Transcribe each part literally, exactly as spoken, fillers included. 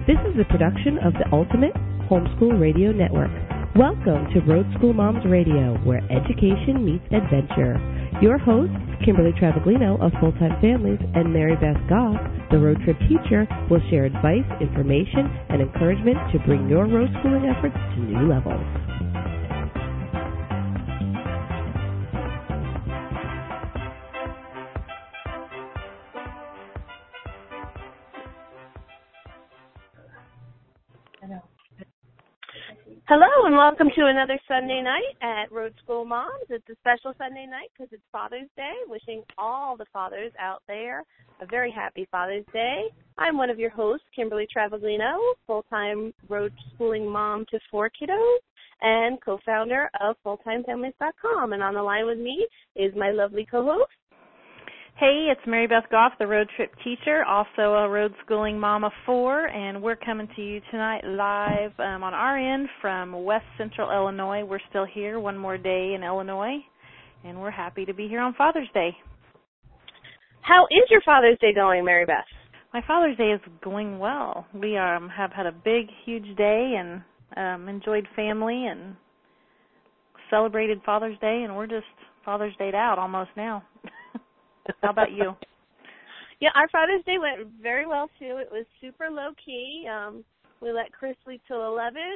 This is a production of the Ultimate Homeschool Radio Network. Welcome to Road School Moms Radio, where education meets adventure. Your hosts, Kimberly Travaglino of Full-Time Families and Mary Beth Goff, the road trip teacher, will share advice, information, and encouragement to bring your road schooling efforts to new levels. Hello and welcome to another Sunday night at Road School Moms. It's a special Sunday night because it's Father's Day. Wishing all the fathers out there a very happy Father's Day. I'm one of your hosts, Kimberly Travaglino, full-time road schooling mom to four kiddos and co-founder of full time families dot com. And on the line with me is my lovely co-host. Hey, it's Mary Beth Goff, the road trip teacher, also a road schooling mom of four, and we're coming to you tonight live um, on our end from West Central Illinois. We're still here, one more day in Illinois, and we're happy to be here on Father's Day. How is your Father's Day going, Mary Beth? My Father's Day is going well. We um, have had a big, huge day and um, enjoyed family and celebrated Father's Day, and we're just Father's Day'd out almost now. How about you? Yeah, our Father's Day went very well, too. It was super low-key. Um, we let Chris sleep till eleven,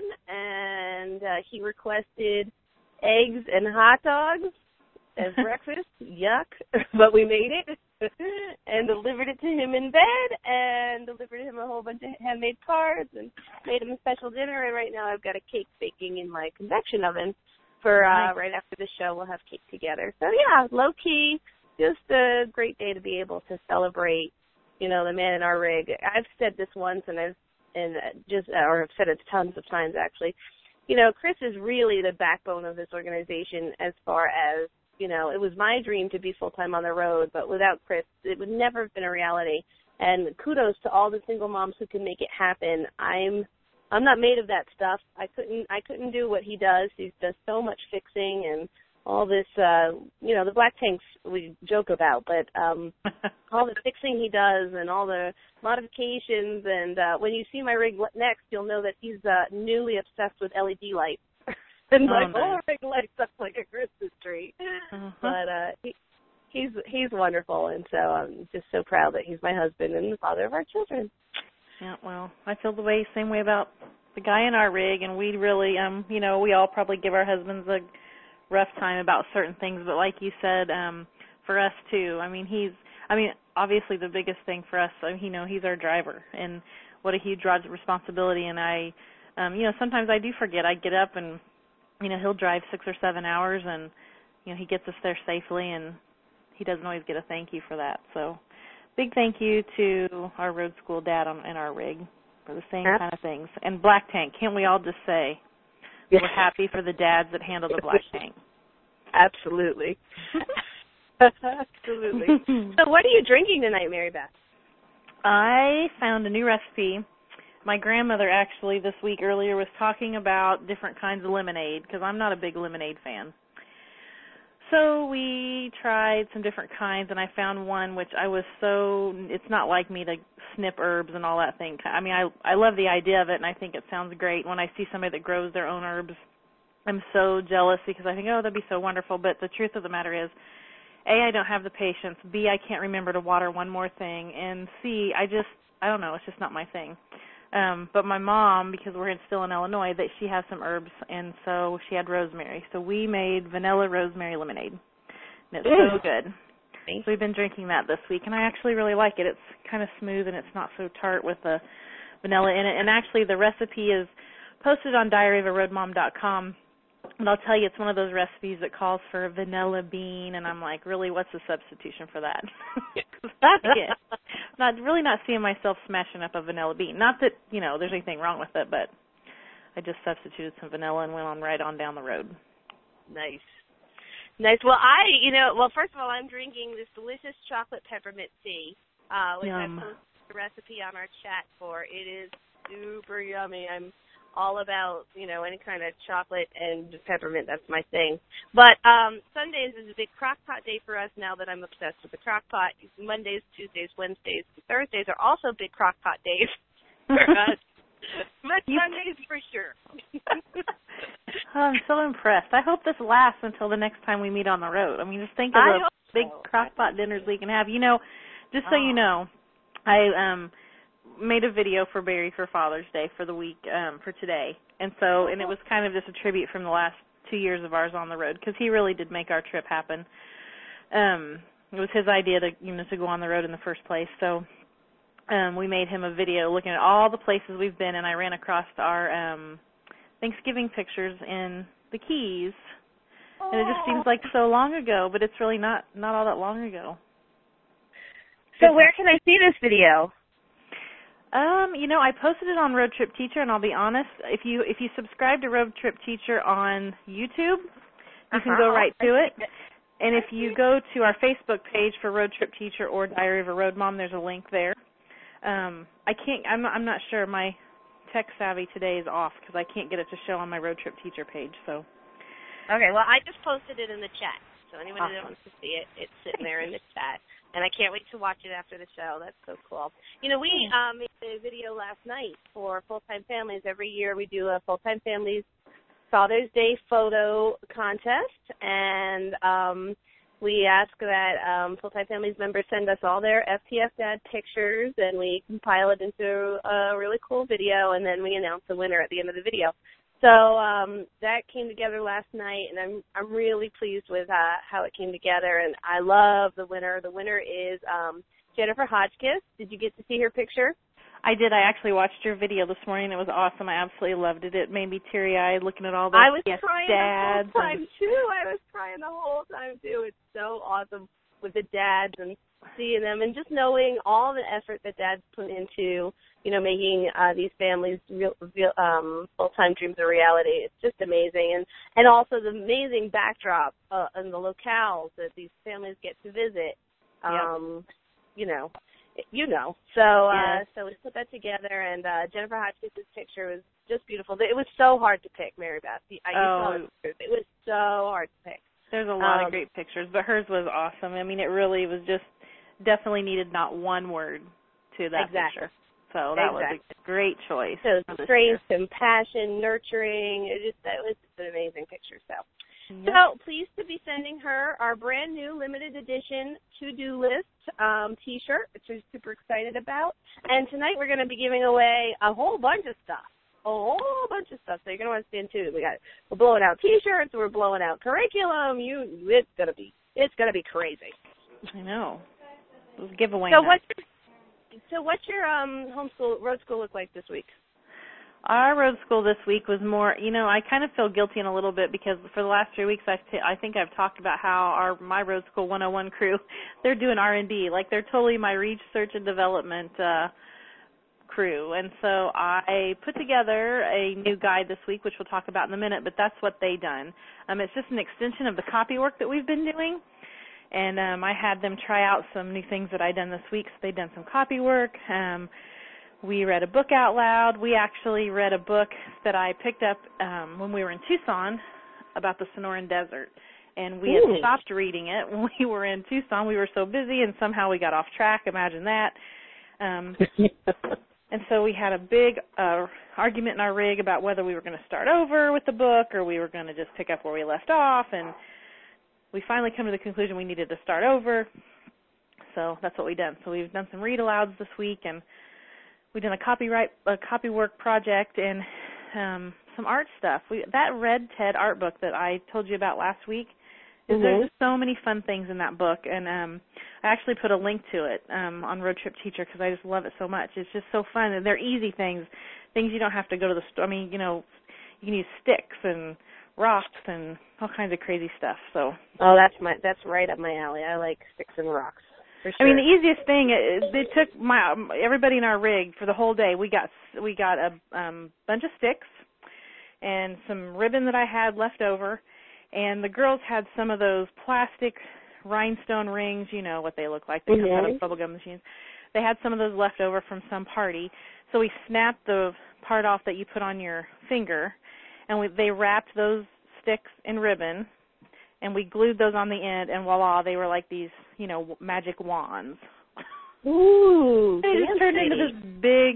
and uh, he requested eggs and hot dogs as breakfast. Yuck. But we made it and delivered it to him in bed and delivered him a whole bunch of handmade cards and made him a special dinner. And right now I've got a cake baking in my convection oven for uh, nice. Right after the show. We'll have cake together. So, yeah, low-key. Just a great day to be able to celebrate, you know, the man in our rig. I've said this once, and I've and just or I've said it tons of times actually. You know, Chris is really the backbone of this organization. As far as you know, it was my dream to be full time on the road, but without Chris, it would never have been a reality. And kudos to all the single moms who can make it happen. I'm I'm not made of that stuff. I couldn't I couldn't do what he does. He does so much fixing and all this, uh, you know, the black tanks we joke about, but um, all the fixing he does and all the modifications. And uh, when you see my rig next, you'll know that he's uh, newly obsessed with L E D lights. and oh, my nice. whole rig lights up like a Christmas tree. Uh-huh. But uh, he, he's he's wonderful, and so I'm just so proud that he's my husband and the father of our children. Yeah, well, I feel the way same way about the guy in our rig, and we really, um, you know, we all probably give our husbands a rough time about certain things, but like you said, um, for us too, I mean, he's, I mean, obviously the biggest thing for us, you know, he's our driver, and what a huge responsibility, and I, um, you know, sometimes I do forget. I get up and, you know, he'll drive six or seven hours, and, you know, he gets us there safely, and he doesn't always get a thank you for that, so big thank you to our road school dad on, in our rig for the same kind of things, and Black Tank, can't we all just say, we're happy for the dads that handle the Black Tank. Absolutely. Absolutely. So what are you drinking tonight, Mary Beth? I found a new recipe. My grandmother actually this week earlier was talking about different kinds of lemonade because I'm not a big lemonade fan. So we tried some different kinds, and I found one which I was so, it's not like me to snip herbs and all that thing. I mean, I I love the idea of it, and I think it sounds great. When I see somebody that grows their own herbs, I'm so jealous because I think, oh, that'd be so wonderful. But the truth of the matter is, A, I don't have the patience. B, I can't remember to water one more thing. And C, I just, I don't know, it's just not my thing. Um, but my mom, because we're still in Illinois, that she has some herbs, and so she had rosemary. So we made vanilla rosemary lemonade, and it's so good. So we've been drinking that this week, and I actually really like it. It's kind of smooth, and it's not so tart with the vanilla in it. And actually the recipe is posted on diary of a road mom dot com. And I'll tell you, it's one of those recipes that calls for vanilla bean, and I'm like, really, what's the substitution for that? That's it. Not really not seeing myself smashing up a vanilla bean. Not that, you know, there's anything wrong with it, but I just substituted some vanilla and went on right on down the road. Nice. Nice. Well, I, you know, well, first of all, I'm drinking this delicious chocolate peppermint tea, uh, which Yum. I posted the recipe on our chat for. It is super yummy. I'm all about, you know, any kind of chocolate and peppermint. That's my thing. But um, Sundays is a big crock pot day for us now that I'm obsessed with the crock pot. Mondays, Tuesdays, Wednesdays, and Thursdays are also big crock pot days for us. But You- Sundays for sure. Oh, I'm so impressed. I hope this lasts until the next time we meet on the road. I mean, just think of I the hope big so. crockpot dinners we can have. You know, just so Oh. you know, I um made a video for Barry for Father's Day for the week um for today. And so, and it was kind of just a tribute from the last two years of ours on the road, because he really did make our trip happen. Um, it was his idea to, you know, to go on the road in the first place. So um, we made him a video looking at all the places we've been, and I ran across our um, Thanksgiving pictures in the Keys. And it just seems like so long ago, but it's really not, not all that long ago. So where can I see this video? Um, you know, I posted it on Road Trip Teacher, and I'll be honest, if you if you subscribe to Road Trip Teacher on YouTube, you can go right to it. And if you go to our Facebook page for Road Trip Teacher or Diary of a Road Mom, there's a link there. Um, I can't. I'm not, I'm not sure. My tech savvy today is off because I can't get it to show on my Road Trip Teacher page. So. Okay. Well, I just posted it in the chat, so anybody Awesome. that wants to see it, it's sitting there in the chat. And I can't wait to watch it after the show. That's so cool. You know, we um, made a video last night for full-time families. Every year we do a full-time families Father's Day photo contest, and um, we ask that um, full-time families members send us all their F T F Dad pictures, and we compile it into a really cool video, and then we announce the winner at the end of the video. So um, that came together last night, and I'm I'm really pleased with uh, how it came together, and I love the winner. The winner is um, Jennifer Hotchkiss. Did you get to see her picture? I did. I actually watched your video this morning. It was awesome. I absolutely loved it. It made me teary-eyed looking at all the I was yes, crying dads the whole time, and... too. I was crying the whole time, too. It's so awesome with the dads and seeing them and just knowing all the effort that dads put into, you know, making uh, these families real, real, um, full-time dreams a reality. It's just amazing. And, and also the amazing backdrop uh, and the locales that these families get to visit, um, yep. you know. You know, so uh, yes. so we put that together, and uh, Jennifer Hotchkiss' picture was just beautiful. It was so hard to pick, Mary Beth. I oh, saw it. It was so hard to pick. There's a lot um, of great pictures, but hers was awesome. I mean, it really was just definitely needed not one word to that exactly. picture. So that exactly. was a great choice. So strength, compassion, nurturing. It just that was just an amazing picture. So. Yep. So, pleased to be sending her our brand new limited edition to-do list um, T-shirt, which we're super excited about. And tonight we're going to be giving away a whole bunch of stuff, a whole bunch of stuff. So you're going to want to stay tuned. We got we're blowing out T-shirts, we're blowing out curriculum. You, it's going to be it's going to be crazy. I know. It was a giveaway. So what's your, so what's your um, homeschool road school look like this week? Our road school this week was more, you know, I kind of feel guilty in a little bit because for the last three weeks I've t- I think I've talked about how our my Road School one oh one crew, they're doing R and D. Like they're totally my research and development uh, crew. And so I put together a new guide this week, which we'll talk about in a minute, but that's what they done. Um, it's just an extension of the copy work that we've been doing. And um, I had them try out some new things that I'd done this week. So they'd done some copy work. Um, We read a book out loud. We actually read a book that I picked up um, when we were in Tucson about the Sonoran Desert. And we Ooh. had stopped reading it when we were in Tucson. We were so busy, and somehow we got off track. Imagine that. Um, and so we had a big uh, argument in our rig about whether we were going to start over with the book or we were going to just pick up where we left off. And we finally come to the conclusion we needed to start over. So that's what we've done. So we've done some read-alouds this week, and we've done a copyright, a copy work project, and um, some art stuff. We, that Red Ted art book that I told you about last week, mm-hmm. there's just so many fun things in that book, and um, I actually put a link to it um, on Road Trip Teacher because I just love it so much. It's just so fun, and they're easy things, things you don't have to go to the store. I mean, you know, you can use sticks and rocks and all kinds of crazy stuff. So. Oh, that's my that's right up my alley. I like sticks and rocks. Sure. I mean, the easiest thing is it took my everybody in our rig for the whole day. We got we got a um, bunch of sticks and some ribbon that I had left over, and the girls had some of those plastic rhinestone rings. You know what they look like? They mm-hmm. come out of bubblegum machines. They had some of those left over from some party, so we snapped the part off that you put on your finger, and we, they wrapped those sticks in ribbon. And we glued those on the end, and voila, they were like these, you know, magic wands. Ooh, They just turned into this big stick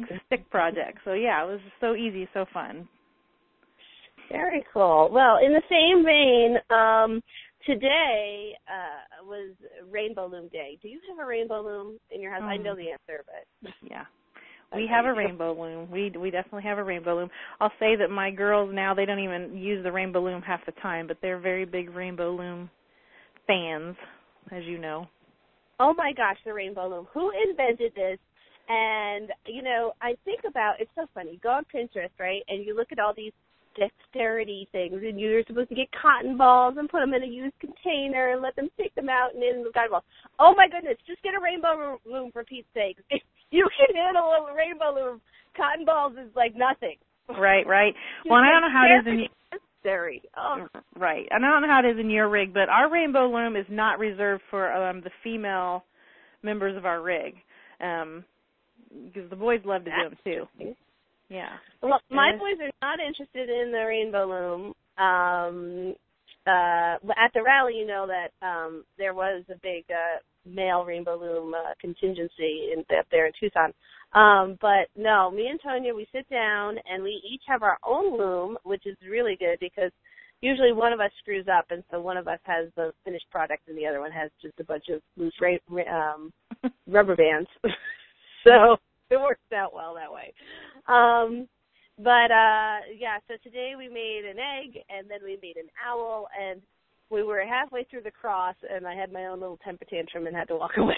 project. So, yeah, it was so easy, so fun. Very cool. Well, in the same vein, um, today uh, was Rainbow Loom Day. Do you have a rainbow loom in your house? Um, I know the answer, but yeah, we have a rainbow loom. We we definitely have a rainbow loom. I'll say that my girls now, they don't even use the rainbow loom half the time, but they're very big rainbow loom fans, as you know. Oh my gosh, the rainbow loom! Who invented this? And you know, I think about it's so funny. You go on Pinterest, right, and you look at all these dexterity things, and you're supposed to get cotton balls and put them in a used container and let them take them out and in the cotton balls. Oh my goodness, just get a rainbow loom for Pete's sake. If you can handle a rainbow loom, cotton balls is like nothing. Right, right. Well, and I don't know how it is in necessary. Oh. Right. And I don't know how it is in your rig, but our rainbow loom is not reserved for um, the female members of our rig, um, because the boys love to do them too. Yeah. Well, my boys are not interested in the rainbow loom. Um, uh, at the rally, you know that um, there was a big uh, male rainbow loom uh, contingency in, up there in Tucson. Um, but no, me and Tonya, we sit down and we each have our own loom, which is really good because usually one of us screws up, and so one of us has the finished product and the other one has just a bunch of loose ra- um, rubber bands. So it works out well that way. Um, but, uh, yeah, so today we made an egg, and then we made an owl, and we were halfway through the cross, and I had my own little temper tantrum and had to walk away.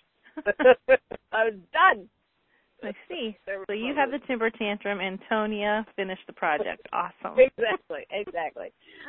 I was done. I see. So you had the temper tantrum, and Tonya finished the project. Awesome. Exactly, exactly.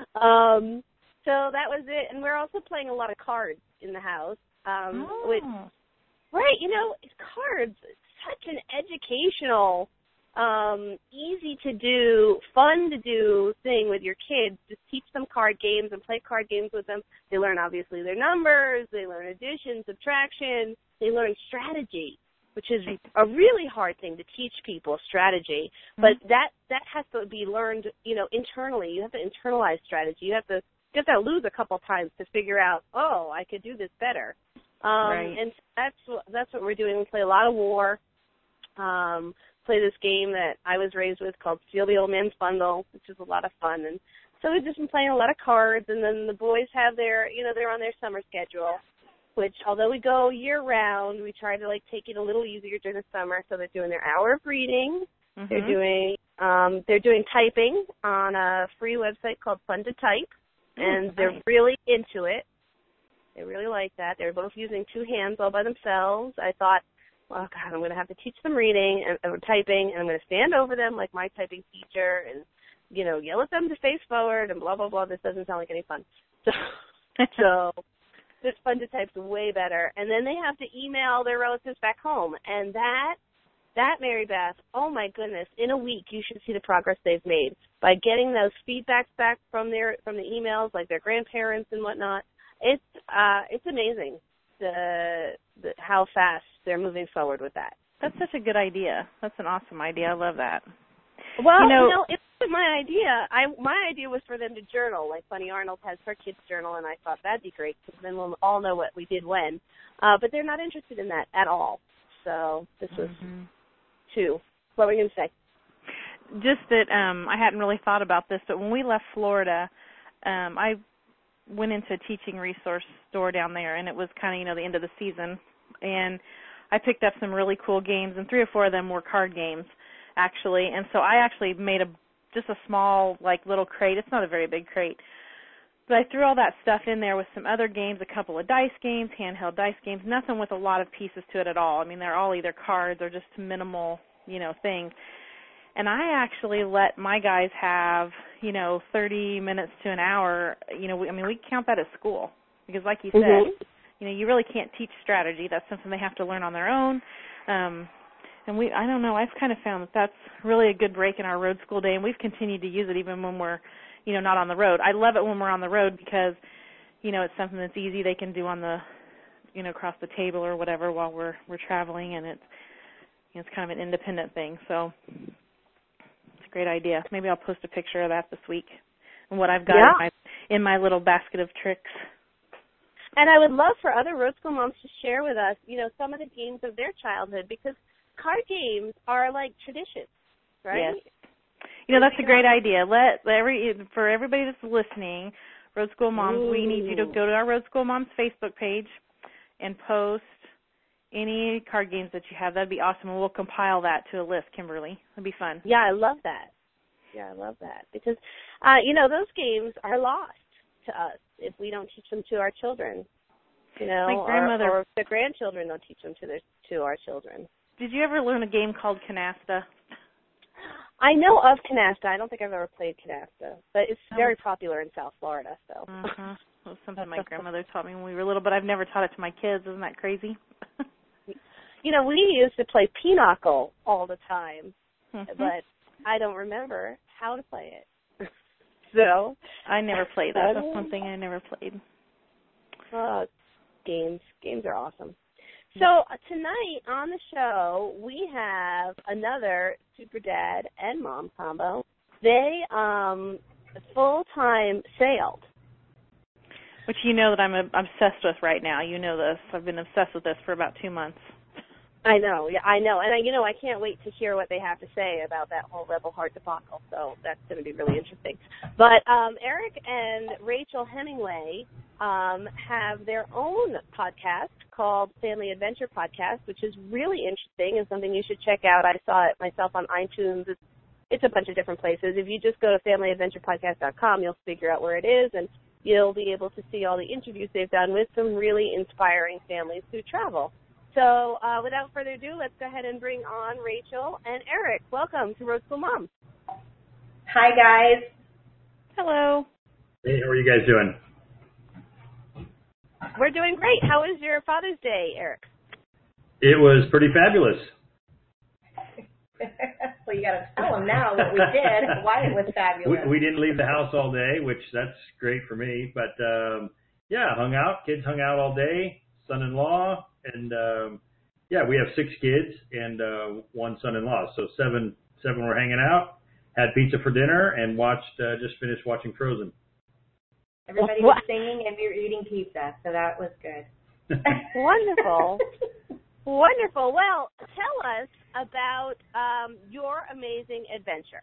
Um, so that was it, and we're also playing a lot of cards in the house. Um, oh. which, right, you know, cards, such an educational, um, easy to do, fun to do thing with your kids. Just teach them card games and play card games with them. They learn, obviously, their numbers. They learn addition, subtraction. They learn strategy, which is a really hard thing to teach people, strategy. Mm-hmm. But that, that has to be learned, you know, internally. You have to internalize strategy. You have to, you have to lose a couple times to figure out, oh, I could do this better. Um, right. And that's what, that's what we're doing. We play a lot of war. Um, play this game that I was raised with called Steal the Old Man's Bundle, which is a lot of fun. And so we've just been playing a lot of cards, and then the boys have their, you know, they're on their summer schedule, which although we go year-round, we try to, like, take it a little easier during the summer. So they're doing their hour of reading. Mm-hmm. They're doing um, they're doing typing on a free website called Fun to Type, and they're nice. Really into it. They really like that. They're both using two hands all by themselves. I thought, well, God, I'm going to have to teach them reading and, and typing, and I'm going to stand over them like my typing teacher and, you know, yell at them to face forward and blah, blah, blah. This doesn't sound like any fun. So, so this Fun to Type's way better. And then they have to email their relatives back home. And that, that, Mary Beth, oh, my goodness, in a week you should see the progress they've made by getting those feedbacks back from their from the emails, like their grandparents and whatnot. It's uh, it's amazing. The, the how fast they're moving forward with that. That's such a good idea. That's an awesome idea. I love that. Well, you know, you know it wasn't my idea. I my idea was for them to journal, like Bunny Arnold has her kids journal, and I thought that'd be great because then we'll all know what we did when. Uh, but they're not interested in that at all. So this was mm-hmm. two. What were you going to say? Just that um, I hadn't really thought about this, but when we left Florida, um, I went into a teaching resource store down there, and it was kind of, you know, the end of the season, and I picked up some really cool games, and three or four of them were card games, actually, and so I actually made a just a small, like, little crate. It's not a very big crate, but I threw all that stuff in there with some other games, a couple of dice games, handheld dice games, nothing with a lot of pieces to it at all. I mean, they're all either cards or just minimal, you know, things. And I actually let my guys have, you know, thirty minutes to an hour. You know, we, I mean, we count that as school because, like you said, mm-hmm. you know, you really can't teach strategy. That's something they have to learn on their own. Um, and we, I don't know, I've kind of found that that's really a good break in our road school day, and we've continued to use it even when we're, you know, not on the road. I love it when we're on the road because, you know, it's something that's easy they can do on the, you know, across the table or whatever while we're we're traveling, and it's, you know, it's kind of an independent thing. So. Great idea. Maybe I'll post a picture of that this week and what I've got yeah. in, my, in my little basket of tricks. And I would love for other road school moms to share with us, you know, some of the games of their childhood because card games are like traditions, right? Yes. You know, that's a great idea. Let every for everybody that's listening, Road School Moms, Ooh. we need you to go to our Road School Moms Facebook page and post any card games that you have. That'd be awesome, and we'll compile that to a list, Kimberly. It'd be fun. Yeah, I love that. Yeah, I love that because, uh, you know, those games are lost to us if we don't teach them to our children. You know, My grandmother, or, or if the grandchildren don't teach them to their to our children. Did you ever learn a game called Canasta? I know of Canasta. I don't think I've ever played Canasta, but it's very popular in South Florida. So uh-huh. It was something my grandmother taught me when we were little, but I've never taught it to my kids. Isn't that crazy? You know, we used to play Pinochle all the time, mm-hmm. but I don't remember how to play it. So I never played that. That's one thing I never played. Oh, games. Games are awesome. So uh, tonight on the show, we have another super dad and mom combo. They um, full-time sailed. Which you know that I'm a, obsessed with right now. You know this. I've been obsessed with this for about two months. I know. Yeah, I know. And, I, you know, I can't wait to hear what they have to say about that whole Rebel Heart debacle. So that's going to be really interesting. But um, Eric and Rachel Hemingway um, have their own podcast called Family Adventure Podcast, which is really interesting and something you should check out. I saw it myself on iTunes. It's, it's a bunch of different places. If you just go to family adventure podcast dot com, you'll figure out where it is, and you'll be able to see all the interviews they've done with some really inspiring families who travel. So uh, without further ado, let's go ahead and bring on Rachel and Eric. Welcome to Road School Moms. Hi, guys. Hello. Hey, how are you guys doing? We're doing great. How was your Father's Day, Eric? It was pretty fabulous. Well, you got to tell them now what we did, why it was fabulous. We, we didn't leave the house all day, which that's great for me. But, um, yeah, hung out. Kids hung out all day, son-in-law. And, um, yeah, we have six kids and uh, one son-in-law. So seven seven were hanging out, had pizza for dinner, and watched. Uh, just finished watching Frozen. Everybody was singing and we were eating pizza, so that was good. Wonderful. Wonderful. Well, tell us about um, your amazing adventure.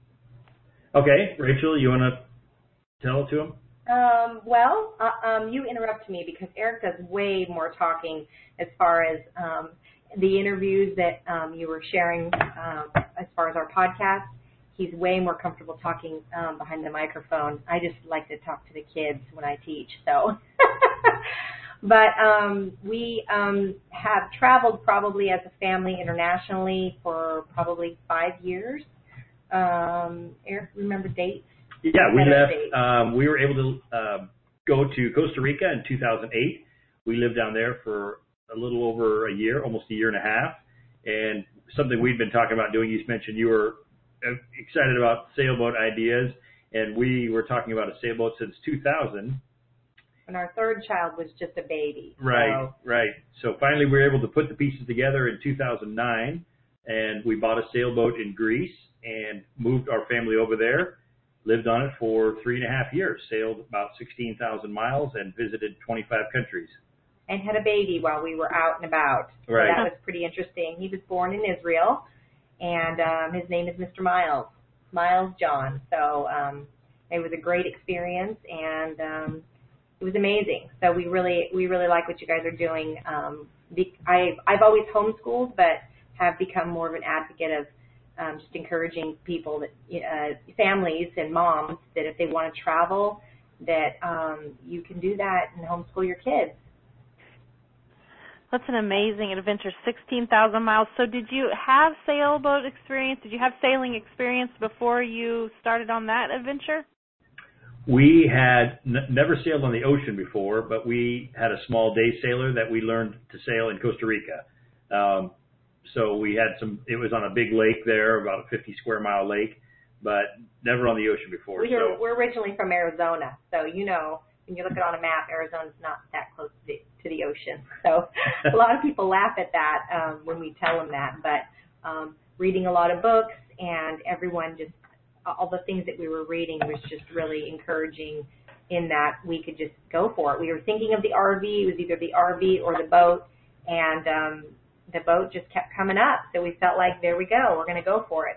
Okay, Rachel, you want to tell it to them? Um, well, uh, um, you interrupt me because Eric does way more talking as far as um, the interviews that um, you were sharing um, as far as our podcast. He's way more comfortable talking um, behind the microphone. I just like to talk to the kids when I teach. So, but um, we um, have traveled probably as a family internationally for probably five years. Um, Eric, remember dates? Yeah, we left. Um, we were able to uh, go to Costa Rica in two thousand eight. We lived down there for a little over a year, almost a year and a half. And something we'd been talking about doing, you mentioned you were excited about sailboat ideas, and we were talking about a sailboat since two thousand. And our third child was just a baby. Right, so. right. So finally we were able to put the pieces together in two thousand nine, and we bought a sailboat in Greece and moved our family over there. Lived on it for three and a half years, sailed about sixteen thousand miles, and visited twenty-five countries. And had a baby while we were out and about. So right. That was pretty interesting. He was born in Israel, and um, his name is Mister Miles, Miles John. So um, it was a great experience, and um, it was amazing. So we really, we really like what you guys are doing. Um, the, I, I've always homeschooled, but have become more of an advocate of Um, just encouraging people, that uh, families and moms, that if they want to travel, that um, you can do that and homeschool your kids. That's an amazing adventure, sixteen thousand miles. So did you have sailboat experience? Did you have sailing experience before you started on that adventure? We had n- never sailed on the ocean before, but we had a small day sailor that we learned to sail in Costa Rica. Um, So we had some, it was on a big lake there, about a fifty square mile lake, but never on the ocean before. We're, so. we're originally from Arizona, so you know, when you look at it on a map, Arizona's not that close to the, to the ocean. So a lot of people laugh at that um, when we tell them that, but um, reading a lot of books and everyone just, all the things that we were reading was just really encouraging in that we could just go for it. We were thinking of the R V, it was either the R V or the boat, and um, the boat just kept coming up. So we felt like, there we go, we're going to go for it.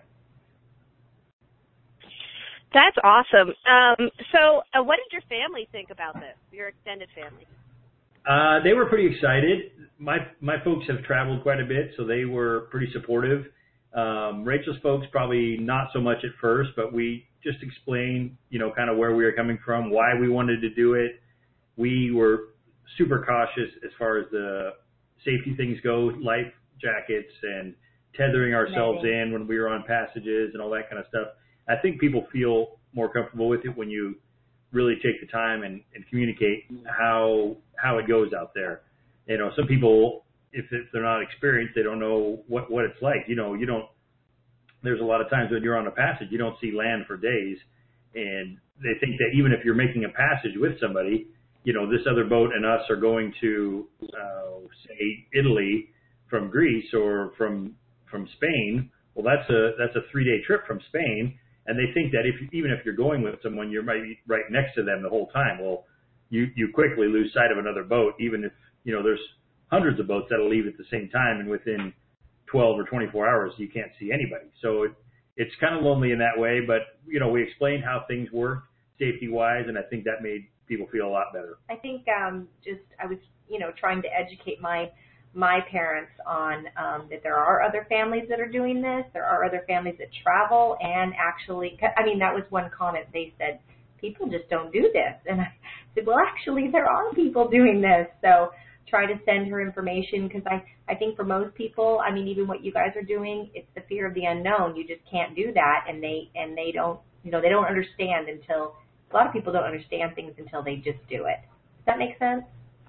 That's awesome. Um, so uh, what did your family think about this, your extended family? Uh, they were pretty excited. My my folks have traveled quite a bit, so they were pretty supportive. Um, Rachel's folks probably not so much at first, but we just explained, you know, kind of where we were coming from, why we wanted to do it. We were super cautious as far as the safety things go, life jackets and tethering ourselves Amazing. in when we were on passages and all that kind of stuff. I think people feel more comfortable with it when you really take the time and, and communicate how how it goes out there. You know, some people, if, if they're not experienced, they don't know what, what it's like. You know, you don't, there's a lot of times when you're on a passage, you don't see land for days. And they think that even if you're making a passage with somebody, you know, this other boat and us are going to, uh, say, Italy from Greece or from from Spain. Well, that's a that's a three-day trip from Spain. And they think that if even if you're going with someone, you're right, right next to them the whole time. Well, you, you quickly lose sight of another boat, even if, you know, there's hundreds of boats that'll leave at the same time, and within twelve or twenty-four hours, you can't see anybody. So it, it's kind of lonely in that way. But, you know, we explained how things work safety-wise, and I think that made people feel a lot better. I think um, just I was, you know, trying to educate my my parents on um, that there are other families that are doing this. There are other families that travel and actually, I mean, that was one comment they said, people just don't do this. And I said, well, actually, there are people doing this. So try to send her information because I, I think for most people, I mean, even what you guys are doing, it's the fear of the unknown. You just can't do that. And they, and they don't, you know, they don't understand until, a lot of people don't understand things until they just do it. Does that make sense?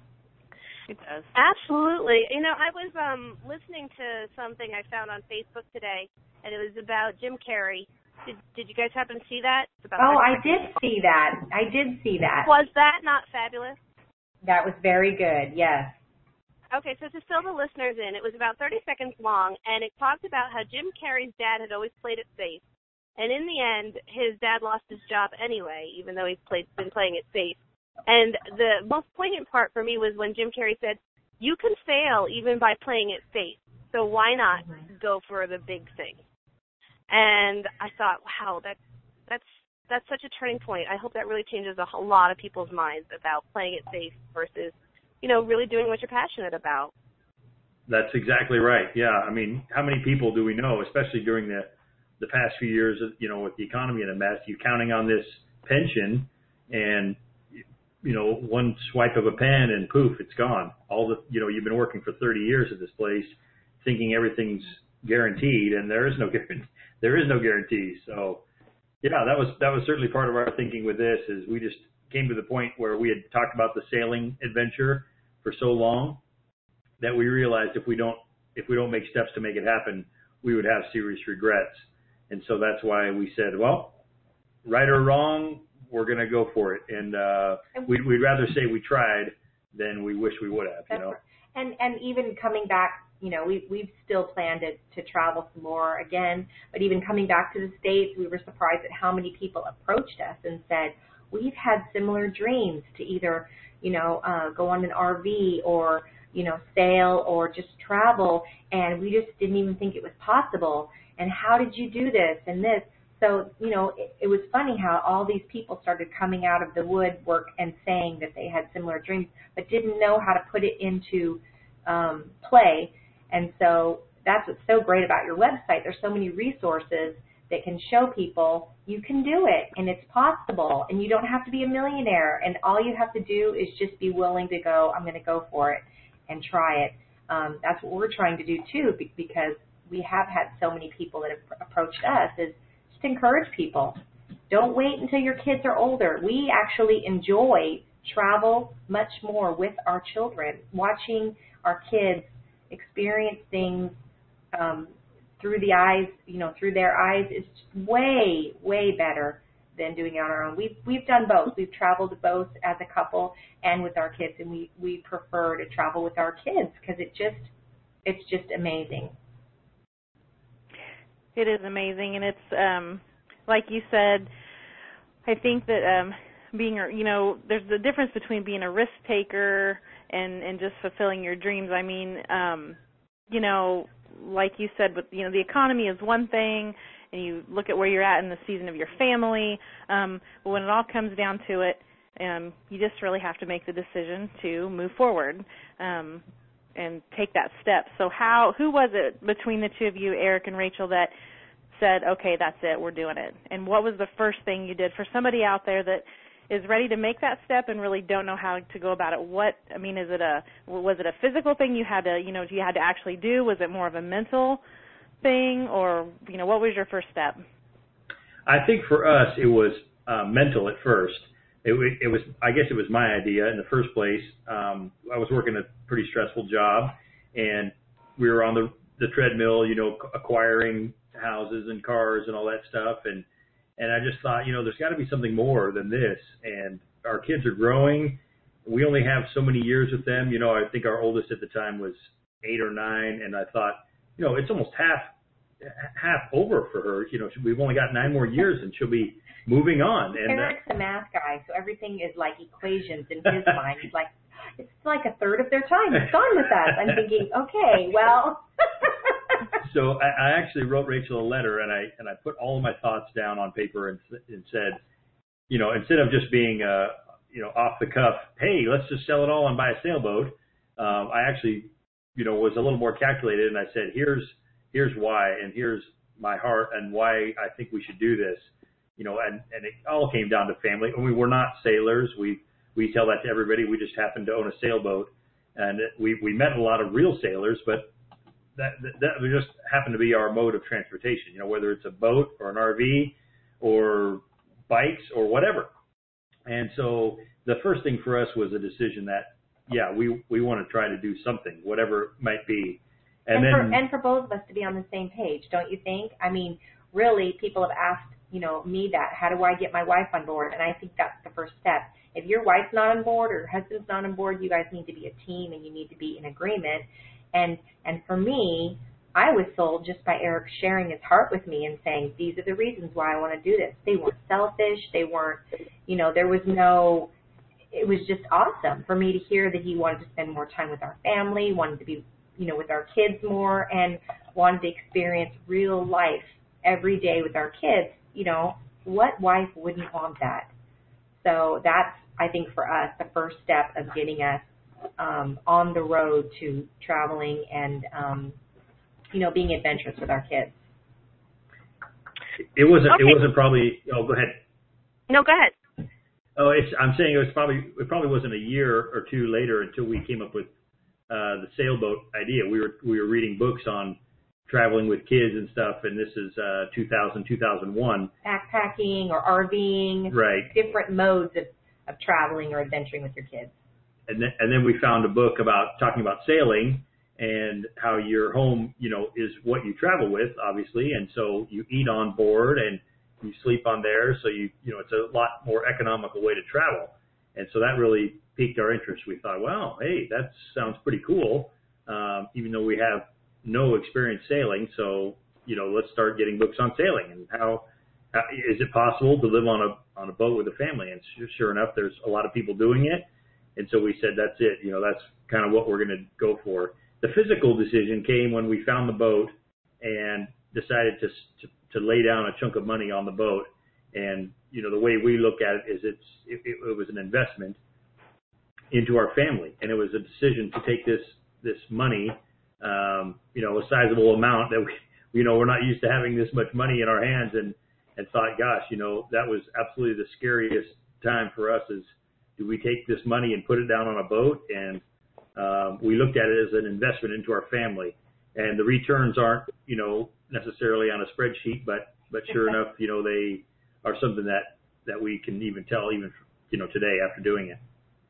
It does. Absolutely. You know, I was um, listening to something I found on Facebook today, and it was about Jim Carrey. Did, did you guys happen to see that? It's about oh, I did see that. I did see that. Was that not fabulous? That was very good, yes. Okay, so to fill the listeners in, it was about thirty seconds long, and it talked about how Jim Carrey's dad had always played it safe. And in the end, his dad lost his job anyway, even though he's played, been playing it safe. And the most poignant part for me was when Jim Carrey said, you can fail even by playing it safe, so why not go for the big thing? And I thought, wow, that, that's that's such a turning point. I hope that really changes a whole lot of people's minds about playing it safe versus, you know, really doing what you're passionate about. That's exactly right. Yeah, I mean, how many people do we know, especially during the, the past few years, you know, with the economy in a mess, you're counting on this pension and you know, one swipe of a pen and poof, it's gone. All the, you know, you've been working for thirty years at this place thinking everything's guaranteed, and there is no guarantee. There is no guarantee. So, yeah, that was, that was certainly part of our thinking with this is we just came to the point where we had talked about the sailing adventure for so long that we realized if we don't, if we don't make steps to make it happen, we would have serious regrets. And so that's why we said, well, right or wrong, we're going to go for it. And uh, we'd, we'd rather say we tried than we wish we would have, you know. And and even coming back, you know, we, we've still planned to, to travel some more again. But even coming back to the States, we were surprised at how many people approached us and said, we've had similar dreams to either, you know, uh, go on an R V or, you know, sail or just travel. And we just didn't even think it was possible. And how did you do this and this? So, you know, it, it was funny how all these people started coming out of the woodwork and saying that they had similar dreams, but didn't know how to put it into um, play. And so that's what's so great about your website. There's so many resources that can show people you can do it, and it's possible, and you don't have to be a millionaire, and all you have to do is just be willing to go, I'm going to go for it and try it. Um, that's what we're trying to do, too, because we have had so many people that have approached us is just encourage people. Don't wait until your kids are older. We actually enjoy travel much more with our children, watching our kids experience things um, through the eyes, you know, through their eyes is way, way better than doing it on our own. We've, we've done both. We've traveled both as a couple and with our kids, and we, we prefer to travel with our kids because it just, it's just amazing. It is amazing, and it's, um, like you said, I think that um, being, you know, there's a difference between being a risk taker and, and just fulfilling your dreams. I mean, um, you know, like you said, but you know, the economy is one thing, and you look at where you're at in the season of your family. Um, but when it all comes down to it, um, you just really have to make the decision to move forward um, and take that step. So, how, who was it between the two of you, Eric and Rachel, that said, "Okay, that's it, we're doing it"? And what was the first thing you did for somebody out there that is ready to make that step and really don't know how to go about it? What, I mean, is it a, was it a physical thing you had to, you know, you had to actually do? Was it more of a mental thing, or, you know, what was your first step? I think for us it was uh, mental at first. It, it was, I guess it was my idea in the first place. Um, I was working a pretty stressful job, and we were on the, the treadmill, you know, acquiring houses and cars and all that stuff, and And I just thought, you know, there's got to be something more than this. And our kids are growing. We only have so many years with them. You know, I think our oldest at the time was eight or nine. And I thought, you know, it's almost half half over for her. You know, we've only got nine more years and she'll be moving on. And Eric's a math guy, so everything is like equations in his mind. He's like, it's like a third of their time is gone with us. I'm thinking, okay, well. So I, I actually wrote Rachel a letter, and I and I put all of my thoughts down on paper and, and said, you know, instead of just being, uh, you know, off the cuff, hey, let's just sell it all and buy a sailboat. Um, I actually, you know, was a little more calculated, and I said, here's here's why, and here's my heart, and why I think we should do this. You know, and, and it all came down to family. I mean, we're not sailors. We we tell that to everybody. We just happen to own a sailboat, and we we met a lot of real sailors, but That, that that just happened to be our mode of transportation, you know, whether it's a boat or an R V or bikes or whatever. And so the first thing for us was a decision that, yeah, we, we want to try to do something, whatever it might be. And, and, then, for, and for both of us to be on the same page, don't you think? I mean, really, people have asked, you know, me that, how do I get my wife on board? And I think that's the first step. If your wife's not on board or your husband's not on board, you guys need to be a team and you need to be in agreement. And and for me, I was sold just by Eric sharing his heart with me and saying, these are the reasons why I want to do this. They weren't selfish. They weren't, you know, there was no, it was just awesome for me to hear that he wanted to spend more time with our family, wanted to be, you know, with our kids more, and wanted to experience real life every day with our kids. You know, what wife wouldn't want that? So that's, I think, for us, the first step of getting us Um, on the road to traveling and, um, you know, being adventurous with our kids. It wasn't. Okay. It wasn't probably. Oh, go ahead. No, go ahead. Oh, it's. I'm saying it was probably. It probably wasn't a year or two later until we came up with uh, the sailboat idea. We were we were reading books on traveling with kids and stuff, and this is uh, two thousand, two thousand one. Backpacking or RVing. Right. Different modes of, of traveling or adventuring with your kids. And then, and then we found a book about talking about sailing and how your home, you know, is what you travel with, obviously. And so you eat on board and you sleep on there. So you, you know, it's a lot more economical way to travel. And so that really piqued our interest. We thought, wow, hey, that sounds pretty cool. Um, even though we have no experience sailing. So, you know, let's start getting books on sailing and how, how is it possible to live on a, on a boat with a family? And sure enough, there's a lot of people doing it. And so we said, that's it. You know, that's kind of what we're going to go for. The physical decision came when we found the boat and decided to, to to lay down a chunk of money on the boat. And, you know, the way we look at it is it's it, it was an investment into our family. And it was a decision to take this this money, um, you know, a sizable amount that we, you know, we're not used to having this much money in our hands, and, and thought, gosh, you know, that was absolutely the scariest time for us is, do we take this money and put it down on a boat? And um, we looked at it as an investment into our family. And the returns aren't, you know, necessarily on a spreadsheet, but but sure enough, you know, they are something that, that we can even tell even, you know, today after doing it.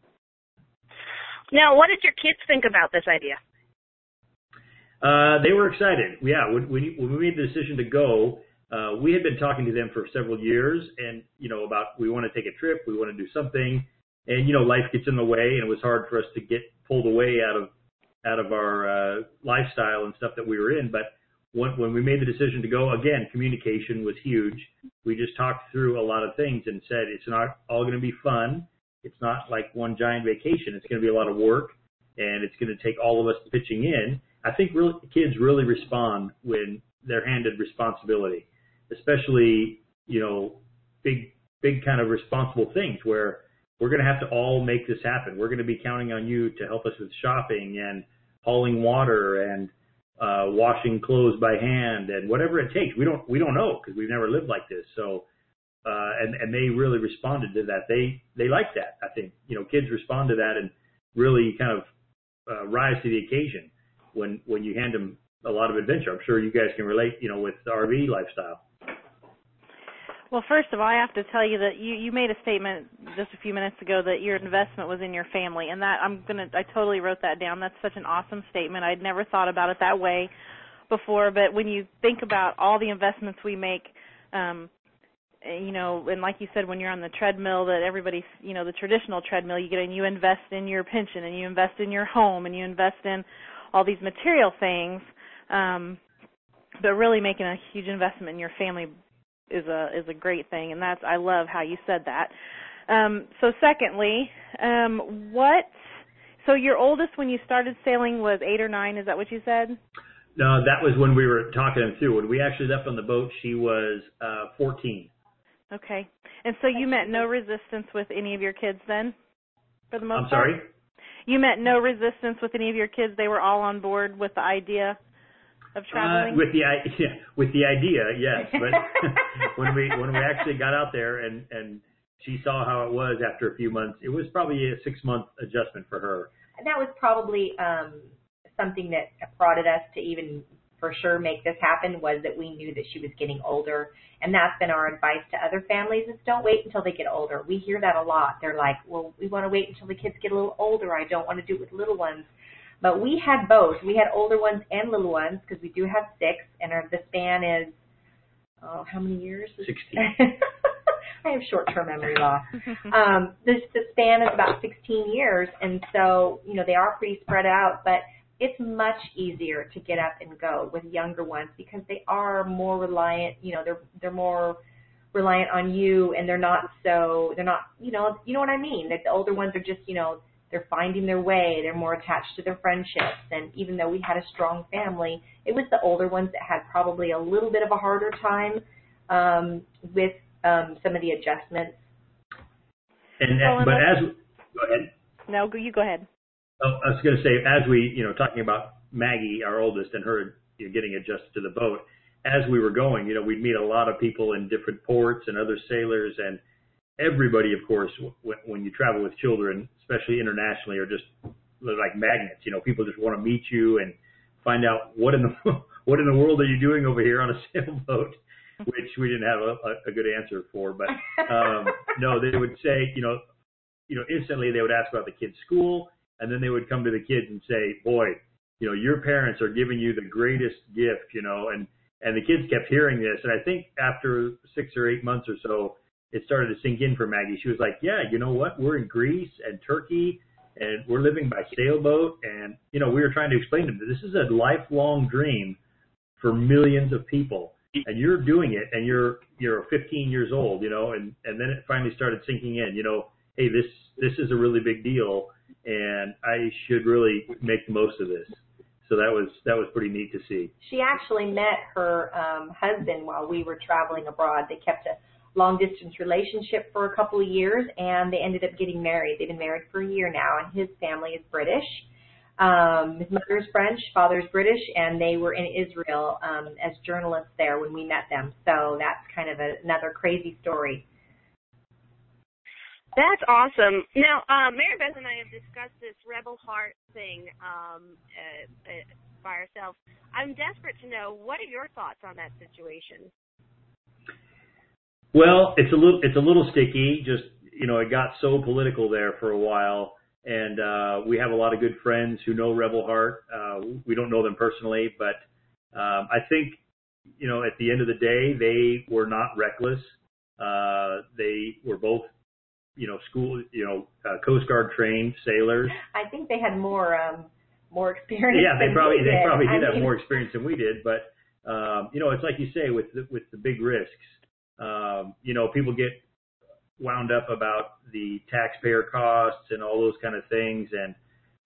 Now, what did your kids think about this idea? Uh, they were excited. Yeah, when, when we made the decision to go, uh, we had been talking to them for several years and, you know, about we want to take a trip, we want to do something. And, you know, life gets in the way, and it was hard for us to get pulled away out of out of our uh, lifestyle and stuff that we were in. But when, when we made the decision to go, again, communication was huge. We just talked through a lot of things and said it's not all going to be fun. It's not like one giant vacation. It's going to be a lot of work, and it's going to take all of us pitching in. I think really, kids really respond when they're handed responsibility, especially, you know, big, big kind of responsible things where we're going to have to all make this happen. We're going to be counting on you to help us with shopping and hauling water and uh, washing clothes by hand and whatever it takes. We don't, we don't know because we've never lived like this. So, uh, and, and they really responded to that. They, they like that. I think, you know, kids respond to that and really kind of uh, rise to the occasion when, when you hand them a lot of adventure. I'm sure you guys can relate, you know, with the R V lifestyle. Well, first of all, I have to tell you that you, you made a statement just a few minutes ago that your investment was in your family, and that I'm gonna I totally wrote that down. That's such an awesome statement. I'd never thought about it that way before, but when you think about all the investments we make, um, you know, and like you said, when you're on the treadmill, that everybody's, you know, the traditional treadmill, you get and you invest in your pension, and you invest in your home, and you invest in all these material things, um, but really making a huge investment in your family is a is a great thing, and that's I love how you said that. Um, so secondly, um, what? So your oldest when you started sailing was eight or nine? Is that what you said? No, that was when we were talking them through. When we actually left on the boat, she was uh, fourteen. Okay, and so you met no resistance with any of your kids then, for the most I'm sorry? part? You met no resistance with any of your kids? They were all on board with the idea of traveling? Uh, with the yeah, with the idea, yes. But when we when we actually got out there and and she saw how it was after a few months, it was probably a six month adjustment for her. That was probably um, something that prodded us to even for sure make this happen, was that we knew that she was getting older, and that's been our advice to other families: is don't wait until they get older. We hear that a lot. They're like, well, we want to wait until the kids get a little older. I don't want to do it with little ones. But we had both. We had older ones and little ones because we do have six, and our, the span is, oh, how many years? sixteen. I have short-term memory loss. um, this, the span is about sixteen years, and so, you know, they are pretty spread out, but it's much easier to get up and go with younger ones because they are more reliant, you know, they're they're more reliant on you, and they're not so, they're not, you know, you know what I mean? That the older ones are just, you know, they're finding their way. They're more attached to their friendships. And even though we had a strong family, it was the older ones that had probably a little bit of a harder time um, with um, some of the adjustments. And well, but as we, go ahead. No, you go ahead. Oh, I was going to say, as we, you know, talking about Maggie, our oldest, and her, you know, getting adjusted to the boat, as we were going, you know, we'd meet a lot of people in different ports and other sailors, and everybody, of course, w- when you travel with children, especially internationally, are just like magnets. You know, people just want to meet you and find out what in the what in the world are you doing over here on a sailboat, which we didn't have a, a good answer for. But um, no, they would say, you know, you know, instantly they would ask about the kids' school, and then they would come to the kids and say, "Boy, you know, your parents are giving you the greatest gift," you know, and and the kids kept hearing this, and I think after six or eight months or so, it started to sink in for Maggie. She was like, yeah, you know what? We're in Greece and Turkey, and we're living by sailboat. And, you know, we were trying to explain to them that this is a lifelong dream for millions of people. And you're doing it, and you're you're fifteen years old, you know, and, and then it finally started sinking in, you know, hey, this this is a really big deal, and I should really make the most of this. So that was that was pretty neat to see. She actually met her um, husband while we were traveling abroad. They kept a long-distance relationship for a couple of years, and they ended up getting married. They've been married for a year now, and his family is British. Um, his mother's French, father's British, and they were in Israel um, as journalists there when we met them. So that's kind of a, another crazy story. That's awesome. Now, uh, Mary Beth and I have discussed this Rebel Heart thing um, uh, uh, by ourselves. I'm desperate to know, what are your thoughts on that situation? Well, it's a little it's a little sticky. Just, you know, it got so political there for a while, and uh, we have a lot of good friends who know Rebel Heart. Uh, we don't know them personally, but um, I think, you know, at the end of the day, they were not reckless. Uh, they were both, you know, school, you know, uh, Coast Guard trained sailors. I think they had more um, more experience. Yeah, they than probably we they did. probably did I have mean, more experience than we did, but um, you know, it's like you say with the, with the big risks. Um, you know, people get wound up about the taxpayer costs and all those kind of things, and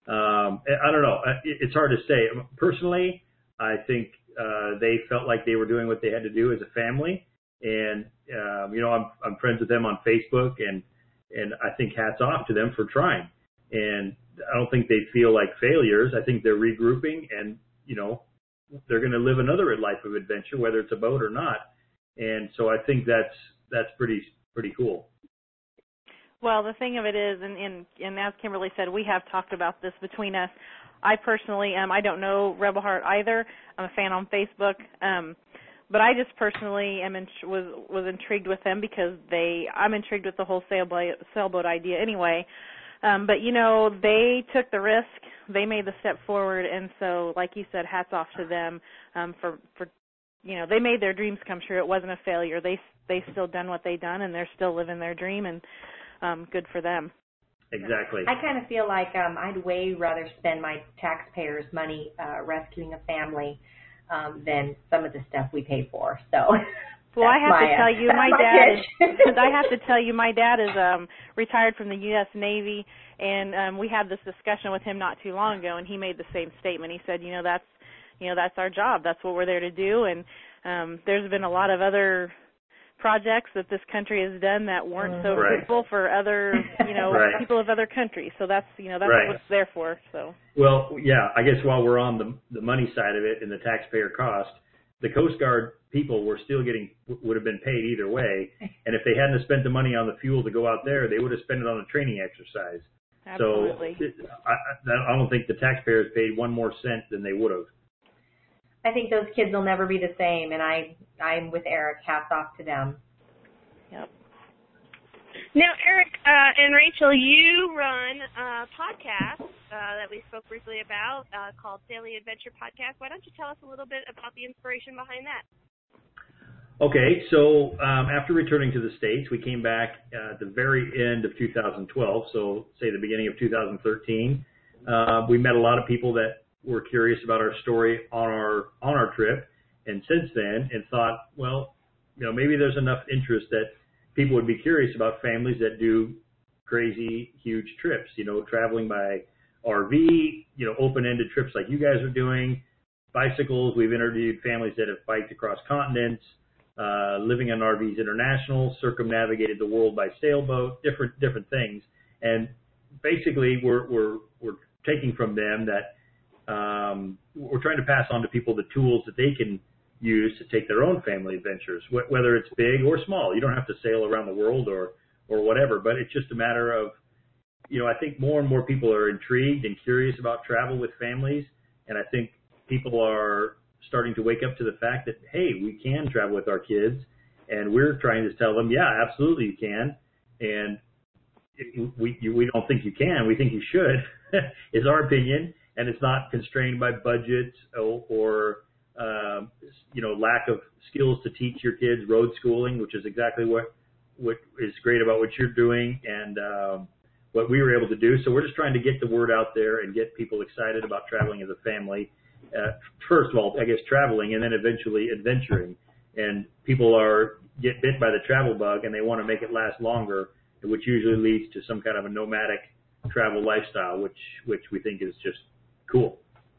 Um, I don't know. It's hard to say. Personally, I think uh, they felt like they were doing what they had to do as a family. And, um, you know, I'm, I'm friends with them on Facebook, and, and I think hats off to them for trying. And I don't think they feel like failures. I think they're regrouping, and, you know, they're going to live another life of adventure, whether it's a boat or not. And so I think that's, that's pretty, pretty cool. Well, the thing of it is, and, and, and as Kimberly said, we have talked about this between us. I personally, um, I don't know Rebel Heart either. I'm a fan on Facebook. Um, But I just personally am in, was was intrigued with them because they I'm intrigued with the whole sailboat sailboat idea anyway. Um, but you know, they took the risk, they made the step forward, and so like you said, hats off to them um, for for you know they made their dreams come true. It wasn't a failure. They they still done what they done, and they're still living their dream, and um, good for them. Exactly. I kind of feel like um, I'd way rather spend my taxpayers' money uh, rescuing a family Um, than some of the stuff we pay for. So, well, I have my, to tell you, my, my dad is. I have to tell you, my dad is um, retired from the U S Navy, and um, we had this discussion with him not too long ago, and he made the same statement. He said, you know, that's, you know, that's our job. That's what we're there to do. And um, there's been a lot of other projects that this country has done that weren't so right. fruitful for other, you know, right. people of other countries. So that's, you know, that's right. what it's there for. So. Well, yeah, I guess while we're on the the money side of it and the taxpayer cost, the Coast Guard people were still getting, would have been paid either way. And if they hadn't spent the money on the fuel to go out there, they would have spent it on a training exercise. Absolutely. So I, I don't think the taxpayers paid one more cent than they would have. I think those kids will never be the same, and I, I'm with Eric. Hats off to them. Yep. Now, Eric uh, and Rachel, you run a podcast uh, that we spoke briefly about uh, called Sailing Adventure Podcast. Why don't you tell us a little bit about the inspiration behind that? Okay, so um, after returning to the States, we came back uh, at the very end of two thousand twelve, so say the beginning of two thousand thirteen. Uh, we met a lot of people that were curious about our story on our on our trip, and since then, and thought, well, you know, maybe there's enough interest that people would be curious about families that do crazy, huge trips, you know, traveling by R V, you know, open-ended trips like you guys are doing, bicycles. We've interviewed families that have biked across continents, uh, living in R Vs international, circumnavigated the world by sailboat, different different things. And basically, we're we're we're taking from them that um, we're trying to pass on to people the tools that they can use to take their own family adventures, wh- whether it's big or small. You don't have to sail around the world or, or whatever, but it's just a matter of, you know, I think more and more people are intrigued and curious about travel with families, and I think people are starting to wake up to the fact that, hey, we can travel with our kids, and we're trying to tell them, yeah, absolutely you can, and it, we we don't think you can, we think you should, is our opinion, and it's not constrained by budgets or, or Um, you know, lack of skills to teach your kids, road schooling, which is exactly what what is great about what you're doing and um, what we were able to do. So we're just trying to get the word out there and get people excited about traveling as a family. Uh, first of all, I guess traveling, and then eventually adventuring. And people are get bit by the travel bug, and they want to make it last longer, which usually leads to some kind of a nomadic travel lifestyle, which which we think is just cool.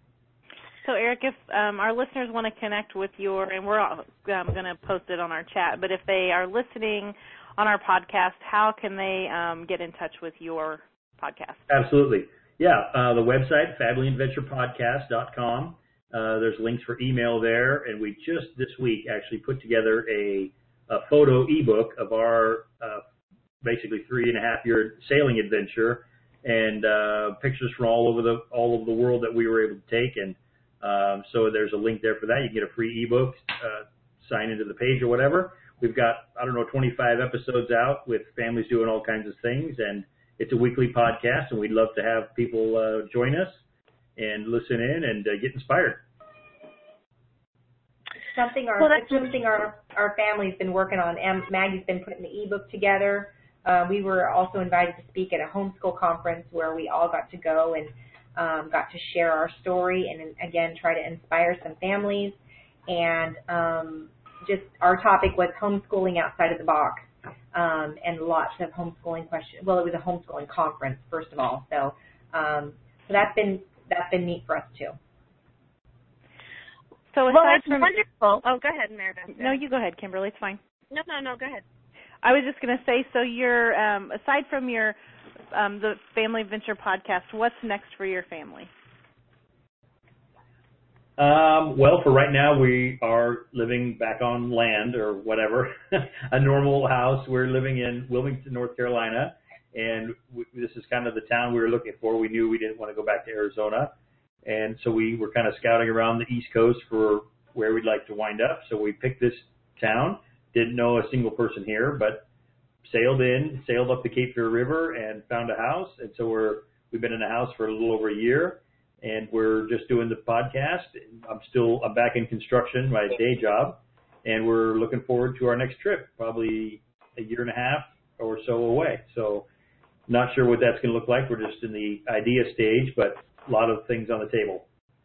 So, Eric, if um, our listeners want to connect with your, and we're um, going to post it on our chat, but if they are listening on our podcast, how can they um, get in touch with your podcast? Absolutely. Yeah, uh, the website, family adventure podcast dot com. Uh, there's links for email there, and we just this week actually put together a, a photo ebook of our uh, basically three and a half year sailing adventure, and uh, pictures from all over the all over the world that we were able to take. And Um, so there's a link there for that. You can get a free ebook, uh, sign into the page or whatever. We've got, I don't know, twenty-five episodes out with families doing all kinds of things, and it's a weekly podcast, and we'd love to have people uh, join us and listen in and uh, get inspired. Something our well, that's something our our family's been working on. Maggie's been putting the ebook together. Uh, we were also invited to speak at a homeschool conference where we all got to go and Um, got to share our story and, again, try to inspire some families. And um, just our topic was homeschooling outside of the box, um, and lots of homeschooling questions. Well, it was a homeschooling conference, first of all. So um, So that's been that's been neat for us too. So aside well, that's from wonderful. Oh, go ahead, Maribeth. No, you go ahead, Kimberly. It's fine. No, no, no. Go ahead. I was just going to say, so you're um, aside from your um, the Family Adventure podcast, what's next for your family? Um, well, for right now, we are living back on land or whatever, a normal house. We're living in Wilmington, North Carolina, and we, this is kind of the town we were looking for. We knew we didn't want to go back to Arizona, and so we were kind of scouting around the East Coast for where we'd like to wind up. So we picked this town. Didn't know a single person here, but sailed in, sailed up the Cape Fear River, and found a house. And so we're we've been in a house for a little over a year. And we're just doing the podcast. I'm still, I'm back in construction, my day job, and we're looking forward to our next trip, probably a year and a half or so away. So not sure what that's going to look like. We're just in the idea stage, but a lot of things on the table.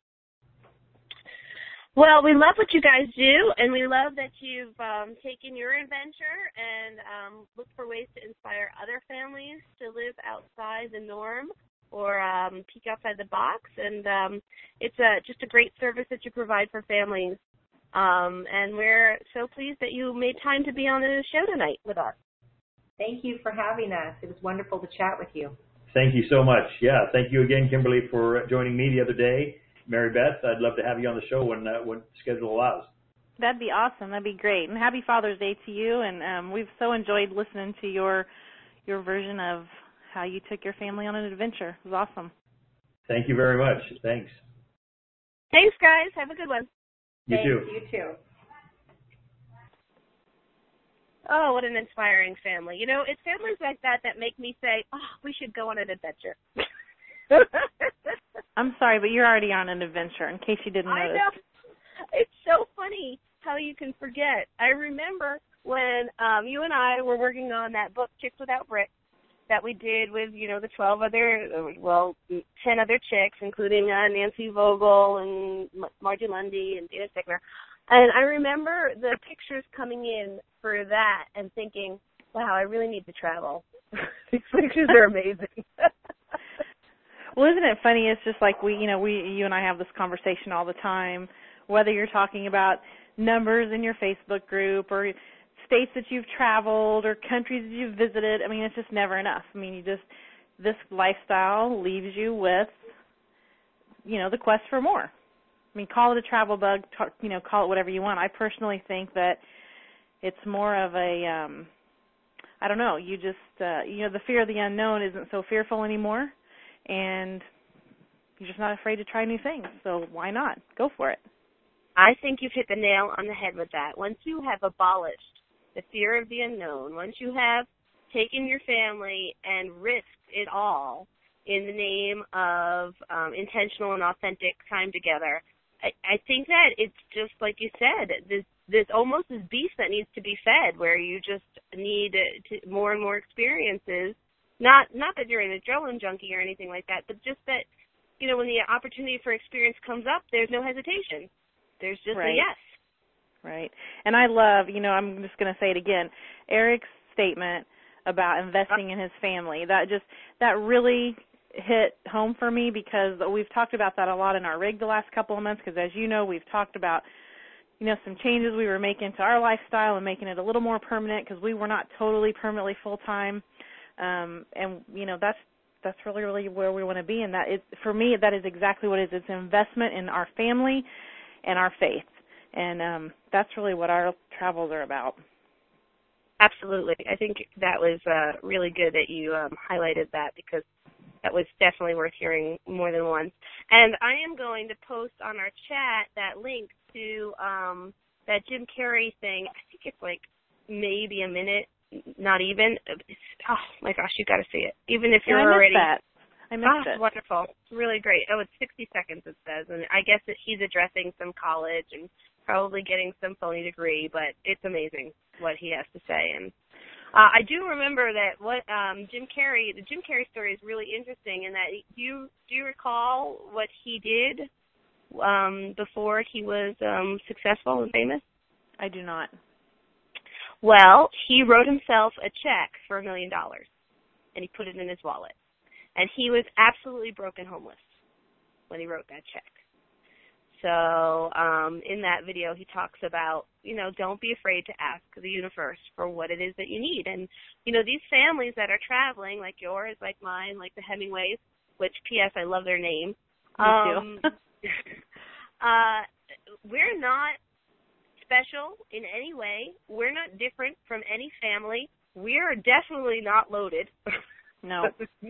Well, we love what you guys do, and we love that you've um, taken your adventure and um, looked for ways to inspire other families to live outside the norm or um, peek outside the box. And um, it's a, just a great service that you provide for families. Um, and we're so pleased that you made time to be on the show tonight with us. Thank you for having us. It was wonderful to chat with you. Thank you so much. Yeah, thank you again, Kimberly, for joining me the other day. Maribeth, I'd love to have you on the show when uh, when schedule allows. That'd be awesome. That'd be great. And happy Father's Day to you. And um, we've so enjoyed listening to your your version of how you took your family on an adventure. It was awesome. Thank you very much. Thanks. Thanks, guys. Have a good one. You Thanks, too. You too. Oh, what an inspiring family. You know, it's families like that that make me say, oh, we should go on an adventure. I'm sorry, but you're already on an adventure, in case you didn't I notice. know. It's so funny how you can forget. I remember when um, you and I were working on that book, Chicks Without Bricks, that we did with, you know, the twelve other, well, ten other chicks, including uh, Nancy Vogel and Margie Lundy and Dana Stickner. And I remember the pictures coming in for that and thinking, wow, I really need to travel. These pictures are amazing. Well, isn't it funny? It's just like we, you know, we, you and I have this conversation all the time, whether you're talking about numbers in your Facebook group or states that you've traveled or countries that you've visited. I mean, it's just never enough. I mean, you just, this lifestyle leaves you with, you know, the quest for more. I mean, call it a travel bug, talk, you know, call it whatever you want. I personally think that it's more of a, um, I don't know, you just, uh, you know, the fear of the unknown isn't so fearful anymore, and you're just not afraid to try new things. So why not? Go for it. I think you've hit the nail on the head with that. Once you have abolished the fear of the unknown, once you have taken your family and risked it all in the name of um, intentional and authentic time together, I, I think that it's just like you said, this this almost this beast that needs to be fed, where you just need to, more and more experiences. Not not that you're an adrenaline junkie or anything like that, but just that, you know, when the opportunity for experience comes up, there's no hesitation. There's just right. a yes. Right. And I love, you know, I'm just going to say it again, Eric's statement about investing in his family. That just, that really hit home for me, because we've talked about that a lot in our rig the last couple of months, because as you know, we've talked about, you know, some changes we were making to our lifestyle and making it a little more permanent, because we were not totally permanently full-time. Um, and, you know, that's that's really, really where we want to be. And that is, for me, that is exactly what it is. It's an investment in our family and our faith. And um, that's really what our travels are about. Absolutely. I think that was uh, really good that you um, highlighted that, because that was definitely worth hearing more than once. And I am going to post on our chat that link to um, that Jim Carrey thing. I think it's like maybe a minute, not even. It's, oh, my gosh, you got to see it. Even if you're yeah, I already. That. I missed oh, it. Wonderful. It's really great. Oh, it's sixty seconds, it says. And I guess that he's addressing some college and probably getting some phony degree, but it's amazing what he has to say. And uh, I do remember that what um, Jim Carrey, the Jim Carrey story is really interesting in that do you, do you recall what he did um, before he was um, successful and famous? I do not. Well, he wrote himself a check for a million dollars, and he put it in his wallet. And he was absolutely broken homeless. when he wrote that check. So um, in that video, he talks about, you know, don't be afraid to ask the universe for what it is that you need. And, you know, these families that are traveling, like yours, like mine, like the Hemingways, which, P S, I love their name. Me um, too. uh, we're not special in any way. We're not different from any family. We are definitely not loaded. No.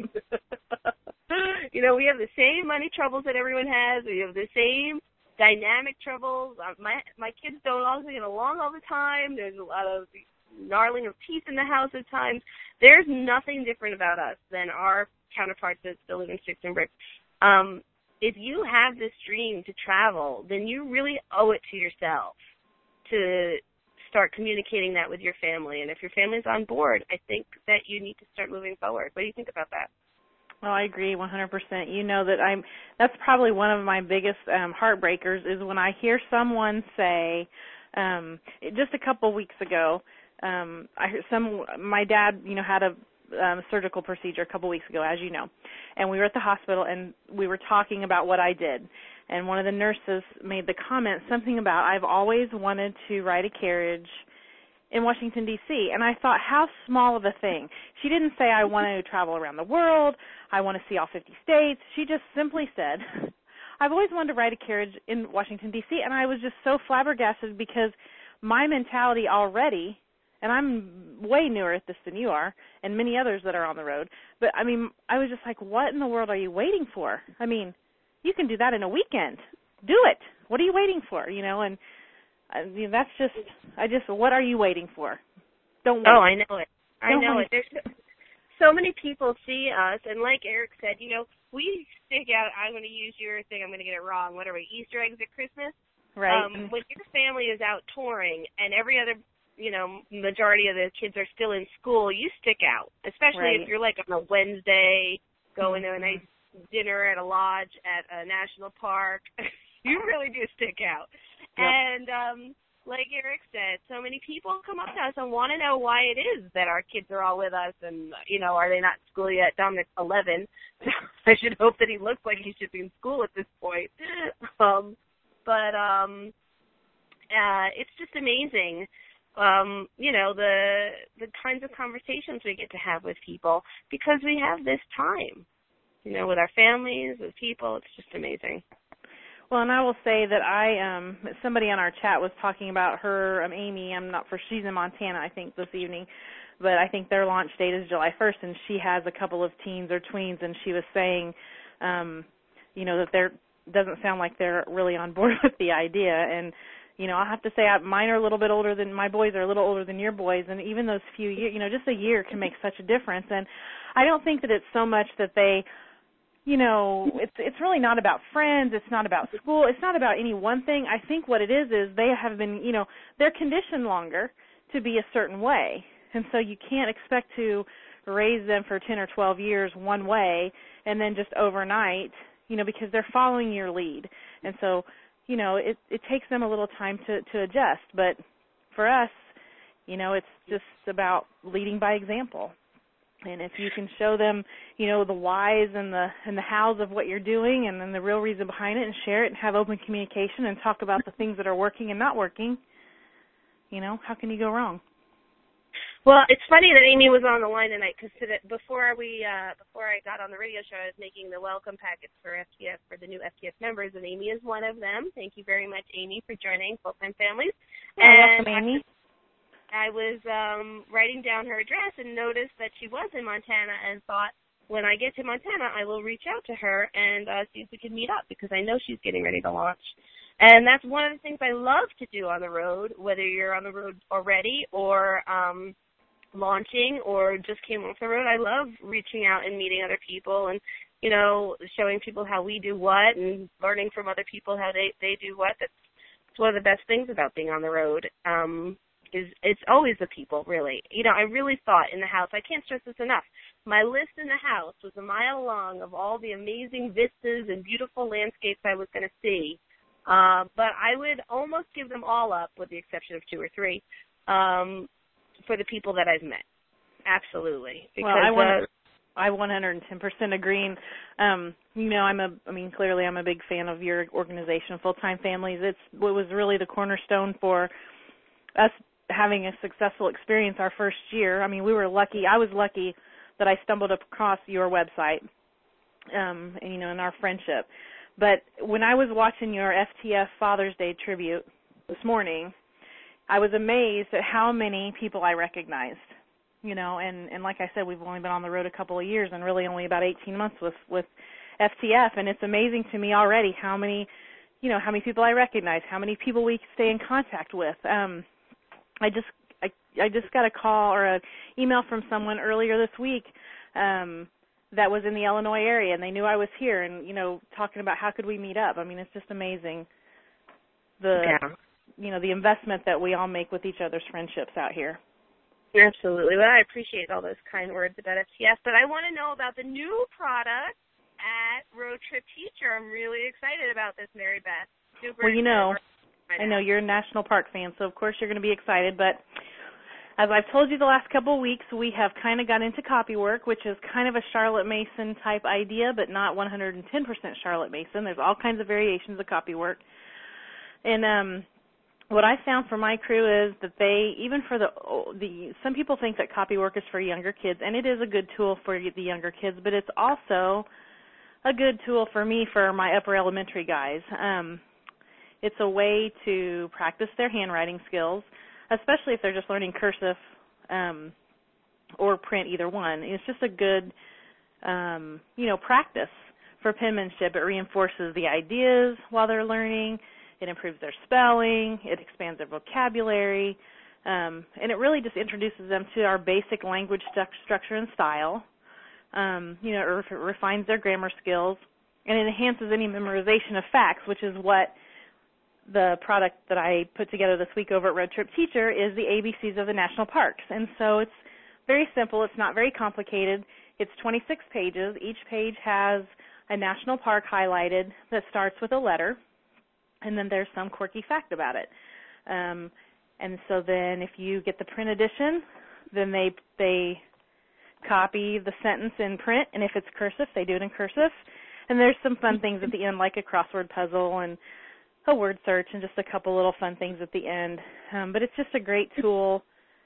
You know, we have the same money troubles that everyone has. We have the same dynamic troubles. Uh, my my kids don't always get along all the time. There's a lot of gnarling of teeth in the house at times. There's nothing different about us than our counterparts that still live in sticks and bricks. Um, if you have this dream to travel, then you really owe it to yourself to start communicating that with your family. And if your family's on board, I think that you need to start moving forward. What do you think about that? Well, I agree one hundred percent. You know that I'm, that's probably one of my biggest um, heartbreakers is when I hear someone say, um, just a couple weeks ago, um, I heard some, my dad, you know, had a um, surgical procedure a couple weeks ago, as you know, and we were at the hospital and we were talking about what I did. And one of the nurses made the comment, something about, I've always wanted to ride a carriage in Washington, D C, and I thought, how small of a thing. She didn't say, I want to travel around the world, I want to see all fifty states. She just simply said, I've always wanted to ride a carriage in Washington, D C, and I was just so flabbergasted because my mentality already, and I'm way newer at this than you are, and many others that are on the road, but, I mean, I was just like, what in the world are you waiting for? I mean, you can do that in a weekend. Do it. What are you waiting for, you know, and I mean, that's just, I just, what are you waiting for? Don't wait. Oh, I know it. I Don't know wait. it. There's so many people see us, and like Eric said, you know, we stick out, I'm going to use your thing, I'm going to get it wrong. What are we, Easter eggs at Christmas? Right. Um, when your family is out touring and every other, you know, majority of the kids are still in school, you stick out, especially Right. if you're like on a Wednesday, going mm-hmm. to a nice dinner at a lodge at a national park. You really do stick out. Yep. And um, like Eric said, so many people come up to us and want to know why it is that our kids are all with us and, you know, are they not in school yet? Dominic's eleven. I should hope that he looks like he should be in school at this point. Um, but um, uh, it's just amazing, um, you know, the the kinds of conversations we get to have with people because we have this time, you know, with our families, with people. It's just amazing. Well, and I will say that I, um, somebody on our chat was talking about her, um, Amy, I'm not for, she's in Montana, I think, this evening, but I think their launch date is July first, and she has a couple of teens or tweens, and she was saying, um, you know, that they're, doesn't sound like they're really on board with the idea, and, you know, I'll have to say I, mine are a little bit older than, my boys are a little older than your boys, and even those few years, you know, just a year can make such a difference, and I don't think that it's so much that they, you know, it's it's really not about friends. It's not about school. It's not about any one thing. I think what it is is they have been, you know, they're conditioned longer to be a certain way. And so you can't expect to raise them for ten or twelve years one way and then just overnight, you know, because they're following your lead. And so, you know, it, it takes them a little time to, to adjust. But for us, you know, it's just about leading by example. And if you can show them, you know, the whys and the and the hows of what you're doing and then the real reason behind it and share it and have open communication and talk about the things that are working and not working, you know, how can you go wrong? Well, it's funny that Amy was on the line tonight because before we uh, before I got on the radio show, I was making the welcome packets for F T F for the new F T F members, and Amy is one of them. Thank you very much, Amy, for joining Full Time Families. Yeah, and welcome, Amy. I was um, writing down her address and noticed that she was in Montana and thought, when I get to Montana, I will reach out to her and uh, see if we can meet up because I know she's getting ready to launch. And that's one of the things I love to do on the road, whether you're on the road already or um, launching or just came off the road. I love reaching out and meeting other people and, you know, showing people how we do what and learning from other people how they, they do what. That's, that's one of the best things about being on the road. Um Is it's always the people, really. You know, I really thought in the house, I can't stress this enough, my list in the house was a mile long of all the amazing vistas and beautiful landscapes I was going to see. Uh, but I would almost give them all up, with the exception of two or three, um, for the people that I've met. Absolutely. Because, well, I want to... Uh, I one hundred ten percent agree. Um, you know, I'm a, I mean, clearly I'm a big fan of your organization, Full-Time Families. It's what was really the cornerstone for us having a successful experience our first year. I mean, we were lucky. I was lucky that I stumbled across your website, um, and, you know, in our friendship. But when I was watching your F T F Father's Day tribute this morning, I was amazed at how many people I recognized. You know, and, and like I said, we've only been on the road a couple of years and really only about eighteen months with, with F T F, and it's amazing to me already how many, you know, how many people I recognize, how many people we stay in contact with. Um, I just I, I just got a call or an email from someone earlier this week um, that was in the Illinois area, and they knew I was here, and, you know, talking about how could we meet up. I mean, it's just amazing the, yeah. you know, the investment that we all make with each other's friendships out here. Absolutely. Well, I appreciate all those kind words about F T F, but I want to know about the new product at Road Trip Teacher. I'm really excited about this, Mary Beth. Super well, you know, right I know you're a National Park fan, so of course you're going to be excited, but as I've told you the last couple of weeks, we have kind of got into copywork, which is kind of a Charlotte Mason type idea, but not one hundred ten percent Charlotte Mason. There's all kinds of variations of copywork. And um what I found for my crew is that they, even for the, the, some people think that copywork is for younger kids, and it is a good tool for the younger kids, but it's also a good tool for me for my upper elementary guys. Um, it's a way to practice their handwriting skills, especially if they're just learning cursive um, or print, either one. It's just a good, um, you know, practice for penmanship. It reinforces the ideas while they're learning. It improves their spelling, it expands their vocabulary, um, and it really just introduces them to our basic language stu- structure and style. Um, you know, it re- refines their grammar skills, and it enhances any memorization of facts, which is what the product that I put together this week over at Road Trip Teacher is the A B Cs of the National Parks. And so it's very simple. It's not very complicated. It's twenty-six pages. Each page has a national park highlighted that starts with a letter. And then there's some quirky fact about it. Um, and so then if you get the print edition, then they they copy the sentence in print, and if it's cursive, they do it in cursive. And there's some fun things at the end, like a crossword puzzle and a word search and just a couple little fun things at the end. Um, but it's just a great tool,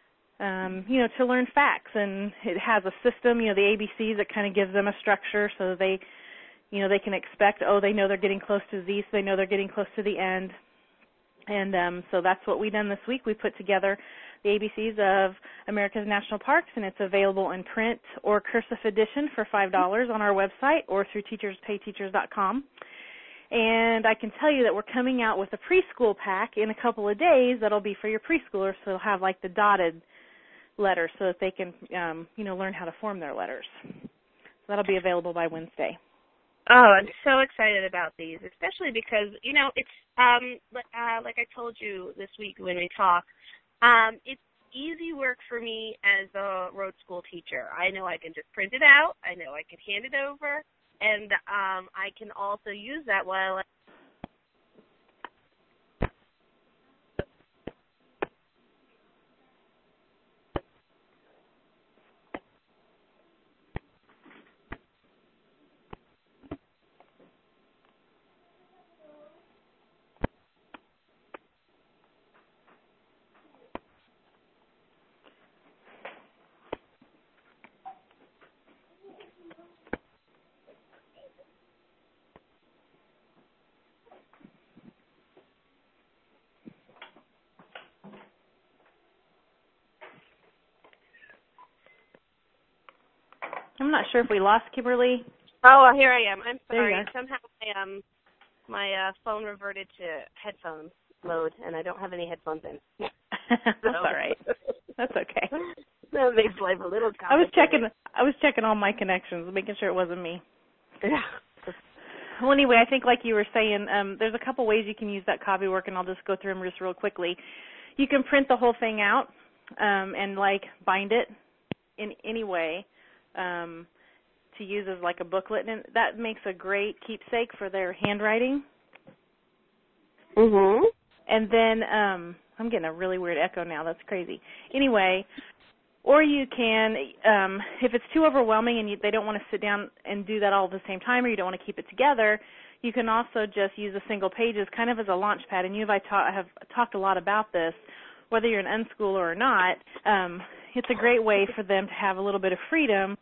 um, you know, to learn facts. And it has a system, you know, the A B Cs that kind of gives them a structure so that they You know, they can expect, oh, they know they're getting close to Z, so they know they're getting close to the end. And um, so that's what we done this week. We put together the A B Cs of America's National Parks, and it's available in print or cursive edition for five dollars on our website or through teachers pay teachers dot com. And I can tell you that we're coming out with a preschool pack in a couple of days that'll be for your preschoolers, so they'll have like the dotted letters so that they can, um, you know, learn how to form their letters. So that'll be available by Wednesday. Oh, I'm so excited about these, especially because, you know, it's, um, uh, like I told you this week when we talked, um, it's easy work for me as a road school teacher. I know I can just print it out. I know I can hand it over, and um, I can also use that while I I'm not sure if we lost Kimberly. Oh, here I am. I'm sorry. There you are. Somehow my, um, my uh, phone reverted to headphones mode, and I don't have any headphones in. That's all right. That's okay. That makes life a little complicated. I was checking. I was checking all my connections, making sure it wasn't me. Yeah. Well, anyway, I think like you were saying, um, there's a couple ways you can use that copywork, and I'll just go through them just real quickly. You can print the whole thing out um, and like bind it in any way. Um, to use as like a booklet, and that makes a great keepsake for their handwriting. Mhm. And then um, I'm getting a really weird echo now. That's crazy. Anyway, Or you can, um, if it's too overwhelming and you, they don't want to sit down and do that all at the same time, or you don't want to keep it together, you can also just use a single pages kind of as a launch pad. And you and I ta- have talked a lot about this, whether you're an unschooler or not. Um, it's a great way for them to have a little bit of freedom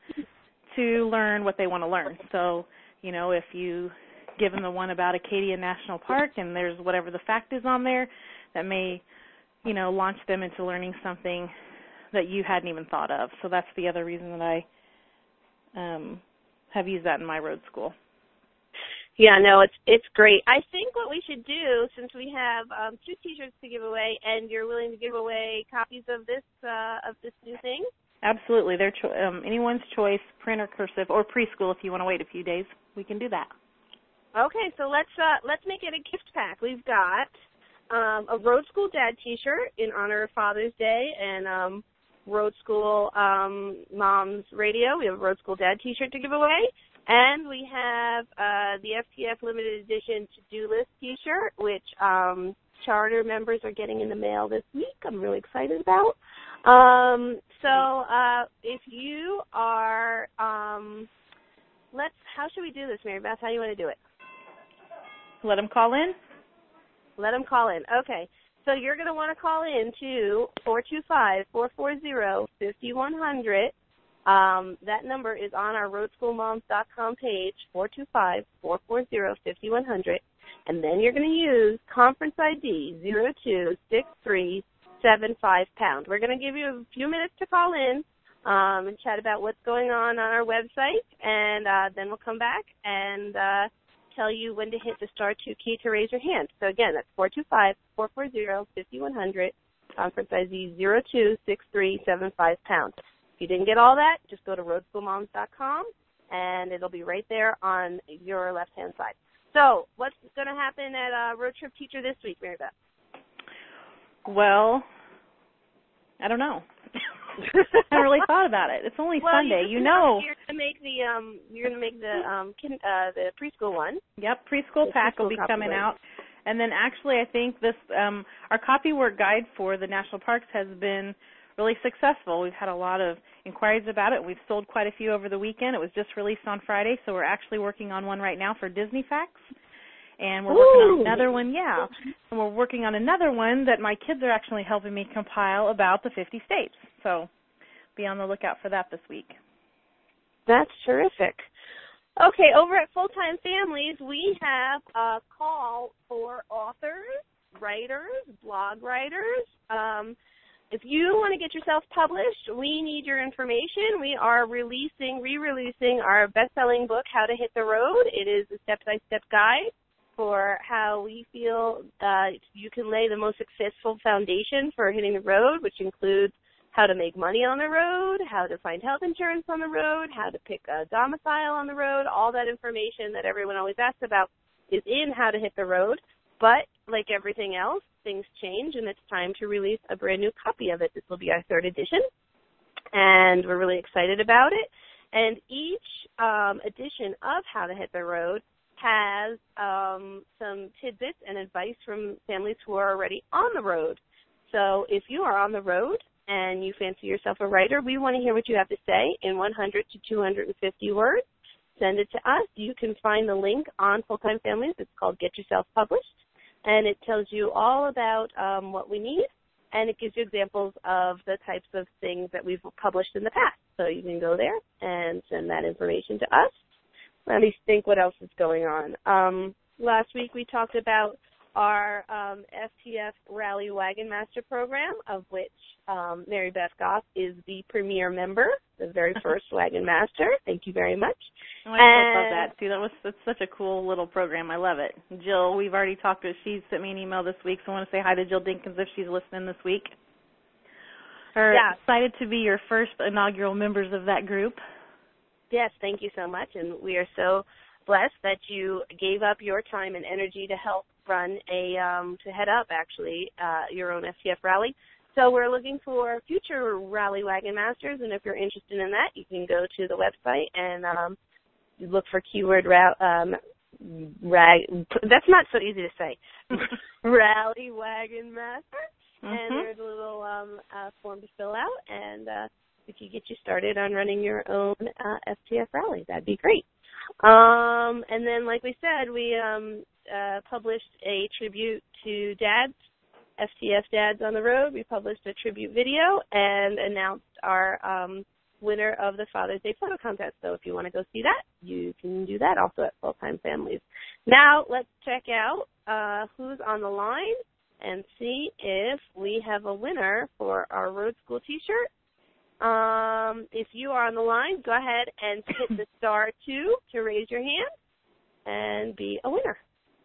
to learn what they want to learn. So, you know, if you give them the one about Acadia National Park and there's whatever the fact is on there, that may, you know, launch them into learning something that you hadn't even thought of. So that's the other reason that I um, have used that in my road school. Yeah, no, it's it's great. I think what we should do, since we have um, two T-shirts to give away, and you're willing to give away copies of this uh, of this new thing. Absolutely, their cho- um, anyone's choice, print or cursive, or preschool. If you want to wait a few days, we can do that. Okay, so let's uh, let's make it a gift pack. We've got um, a Road School Dad T-shirt in honor of Father's Day, and um, Road School um, Moms Radio. We have a Road School Dad T-shirt to give away. And we have uh, the F T F Limited Edition To-Do List T-shirt, which um, charter members are getting in the mail this week. I'm really excited about. Um, so uh, if you are, um, let's, how should we do this, Mary Beth? How do you want to do it? Let them call in? Let them call in. Okay. So you're going to want to call in to four two five, four four zero, five one zero zero. Um, that number is on our road school moms dot com page, four two five, four four zero, five one zero zero. And then you're going to use conference I D zero two six three seven five pound. We're going to give you a few minutes to call in um, and chat about what's going on on our website. And uh, then we'll come back and uh, tell you when to hit the star two key to raise your hand. So, again, that's four two five, four four zero, five one zero zero, conference I D zero two six three seven five pound. If you didn't get all that, just go to road school moms dot com, and it'll be right there on your left-hand side. So what's going to happen at uh, Road Trip Teacher this week, Mary Beth? Well, I don't know. I haven't really thought about it. It's only well, Sunday, you, you know. You're going to make the um, you're going to make the um, kin, uh, the preschool one. Yep, preschool the pack preschool will be coming copyright. out. And then actually, I think this um, our copywork guide for the national parks has been really successful. We've had a lot of inquiries about it. We've sold quite a few over the weekend. It was just released on Friday, so we're actually working on one right now for Disney Facts. And we're Ooh. working on another one, yeah. And we're working on another one that my kids are actually helping me compile about the fifty states. So be on the lookout for that this week. That's terrific. Okay, over at Full-Time Families, we have a call for authors, writers, blog writers. Um, if you want to get yourself published, we need your information. We are releasing, re-releasing our best-selling book, How to Hit the Road. It is a step-by-step guide for how we feel uh, you can lay the most successful foundation for hitting the road, which includes how to make money on the road, how to find health insurance on the road, how to pick a domicile on the road. All that information that everyone always asks about is in How to Hit the Road. But like everything else, things change, and it's time to release a brand new copy of it. This will be our third edition, and we're really excited about it. And each um, edition of How to Hit the Road has um, some tidbits and advice from families who are already on the road. So if you are on the road and you fancy yourself a writer, we want to hear what you have to say in one hundred to two hundred fifty words. Send it to us. You can find the link on Full-Time Families. It's called Get Yourself Published, and it tells you all about um, what we need, and it gives you examples of the types of things that we've published in the past. So you can go there and send that information to us. Let me think what else is going on. Um, last week we talked about our um, F T F Rally Wagon Master program, of which um, Mary Beth Goff is the premier member, the very first Wagon Master. Thank you very much. Oh, I and, love that, too. That was that's such a cool little program. I love it. Jill, we've already talked to her. She sent me an email this week, so I want to say hi to Jill Dinkins if she's listening this week. We're yeah. excited to be your first inaugural members of that group. Yes, thank you so much, and we are so blessed that you gave up your time and energy to help run a, um, to head up, actually, uh, your own F T F rally. So we're looking for future Rally Wagon Masters, and if you're interested in that, you can go to the website and um, look for keyword ra- um, rag. That's not so easy to say. Rally Wagon Master. Mm-hmm. And there's a little um, uh, form to fill out, and uh, we could get you started on running your own uh, F T F rally. That'd be great. Um, and then, like we said, we um, uh, published a tribute to dads, F T F Dads on the Road. We published a tribute video and announced our um, winner of the Father's Day photo contest. So if you want to go see that, you can do that also at Full-Time Families. Now let's check out uh, who's on the line and see if we have a winner for our Road School T-shirt. Um, if you are on the line, go ahead and hit the star two to raise your hand and be a winner.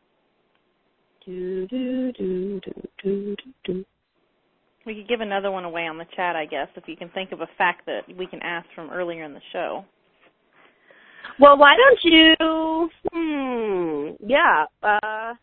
Do, do, do, do, do, do. We could give another one away on the chat, I guess, if you can think of a fact that we can ask from earlier in the show. Well, why don't you, hmm, yeah, uh,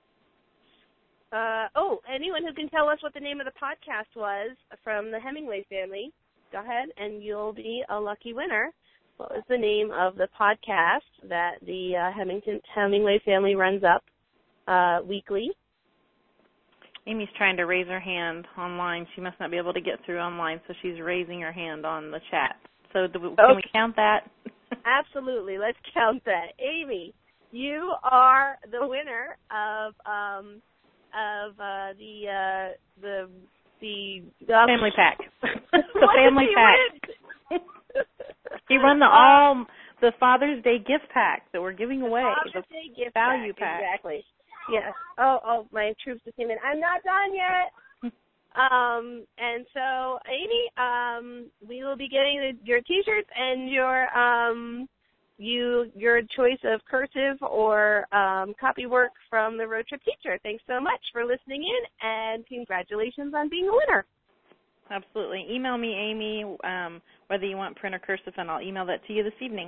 uh, oh, anyone who can tell us what the name of the podcast was from the Hemingway family, go ahead and you'll be a lucky winner. What was the name of the podcast that the uh, Hemington, Hemingway family runs up uh, weekly? Amy's trying to raise her hand online. She must not be able to get through online, so she's raising her hand on the chat. So do we, okay. Can we count that? Absolutely. Let's count that. Amy, you are the winner of um, of uh, the uh, the the uh, family pack. The family pack. He won the all the Father's Day gift pack that we're giving the away. Father's Day gift value pack. pack. Exactly. Yes. Oh, oh, my troops just came in. I'm not done yet. um, and so, Amy, um, we will be getting the, your T-shirts and your um, you your choice of cursive or um, copy work from the Road Trip Teacher. Thanks so much for listening in, and congratulations on being a winner. Absolutely. Email me, Amy, um, whether you want print or cursive, and I'll email that to you this evening.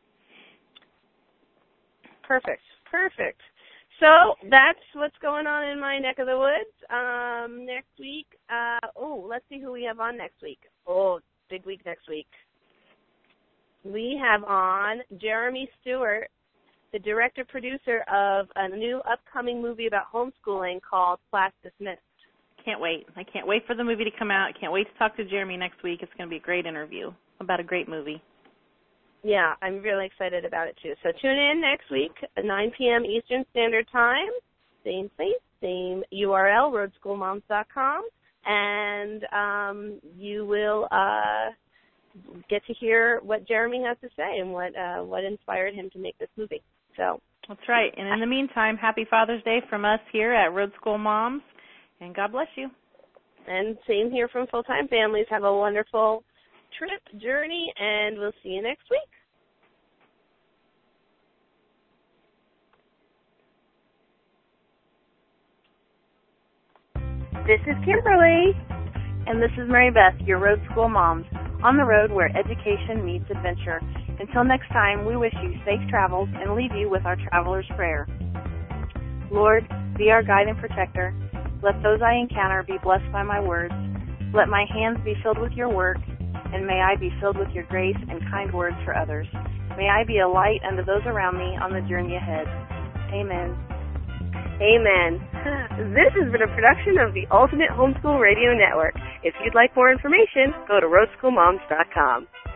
Perfect. Perfect. So that's what's going on in my neck of the woods. Um, next week, uh, oh, let's see who we have on next week. Oh, big week next week. We have on Jeremy Stewart, the director-producer of a new upcoming movie about homeschooling called Class Dismissed. Can't wait. I can't wait for the movie to come out. Can't wait to talk to Jeremy next week. It's going to be a great interview about a great movie. Yeah, I'm really excited about it, too. So tune in next week at nine p.m. Eastern Standard Time. Same place, same U R L, road school moms dot com. And um, you will uh, get to hear what Jeremy has to say and what uh, what inspired him to make this movie. So that's right. And in the meantime, happy Father's Day from us here at Road School Moms. And God bless you. And same here from Full-Time Families. Have a wonderful trip, journey, and we'll see you next week. This is Kimberly. And this is Mary Beth, your Road School Moms, on the road where education meets adventure. Until next time, we wish you safe travels and leave you with our traveler's prayer. Lord, be our guide and protector. Let those I encounter be blessed by my words. Let my hands be filled with your work, and may I be filled with your grace and kind words for others. May I be a light unto those around me on the journey ahead. Amen. Amen. This has been a production of the Ultimate Homeschool Radio Network. If you'd like more information, go to road school moms dot com.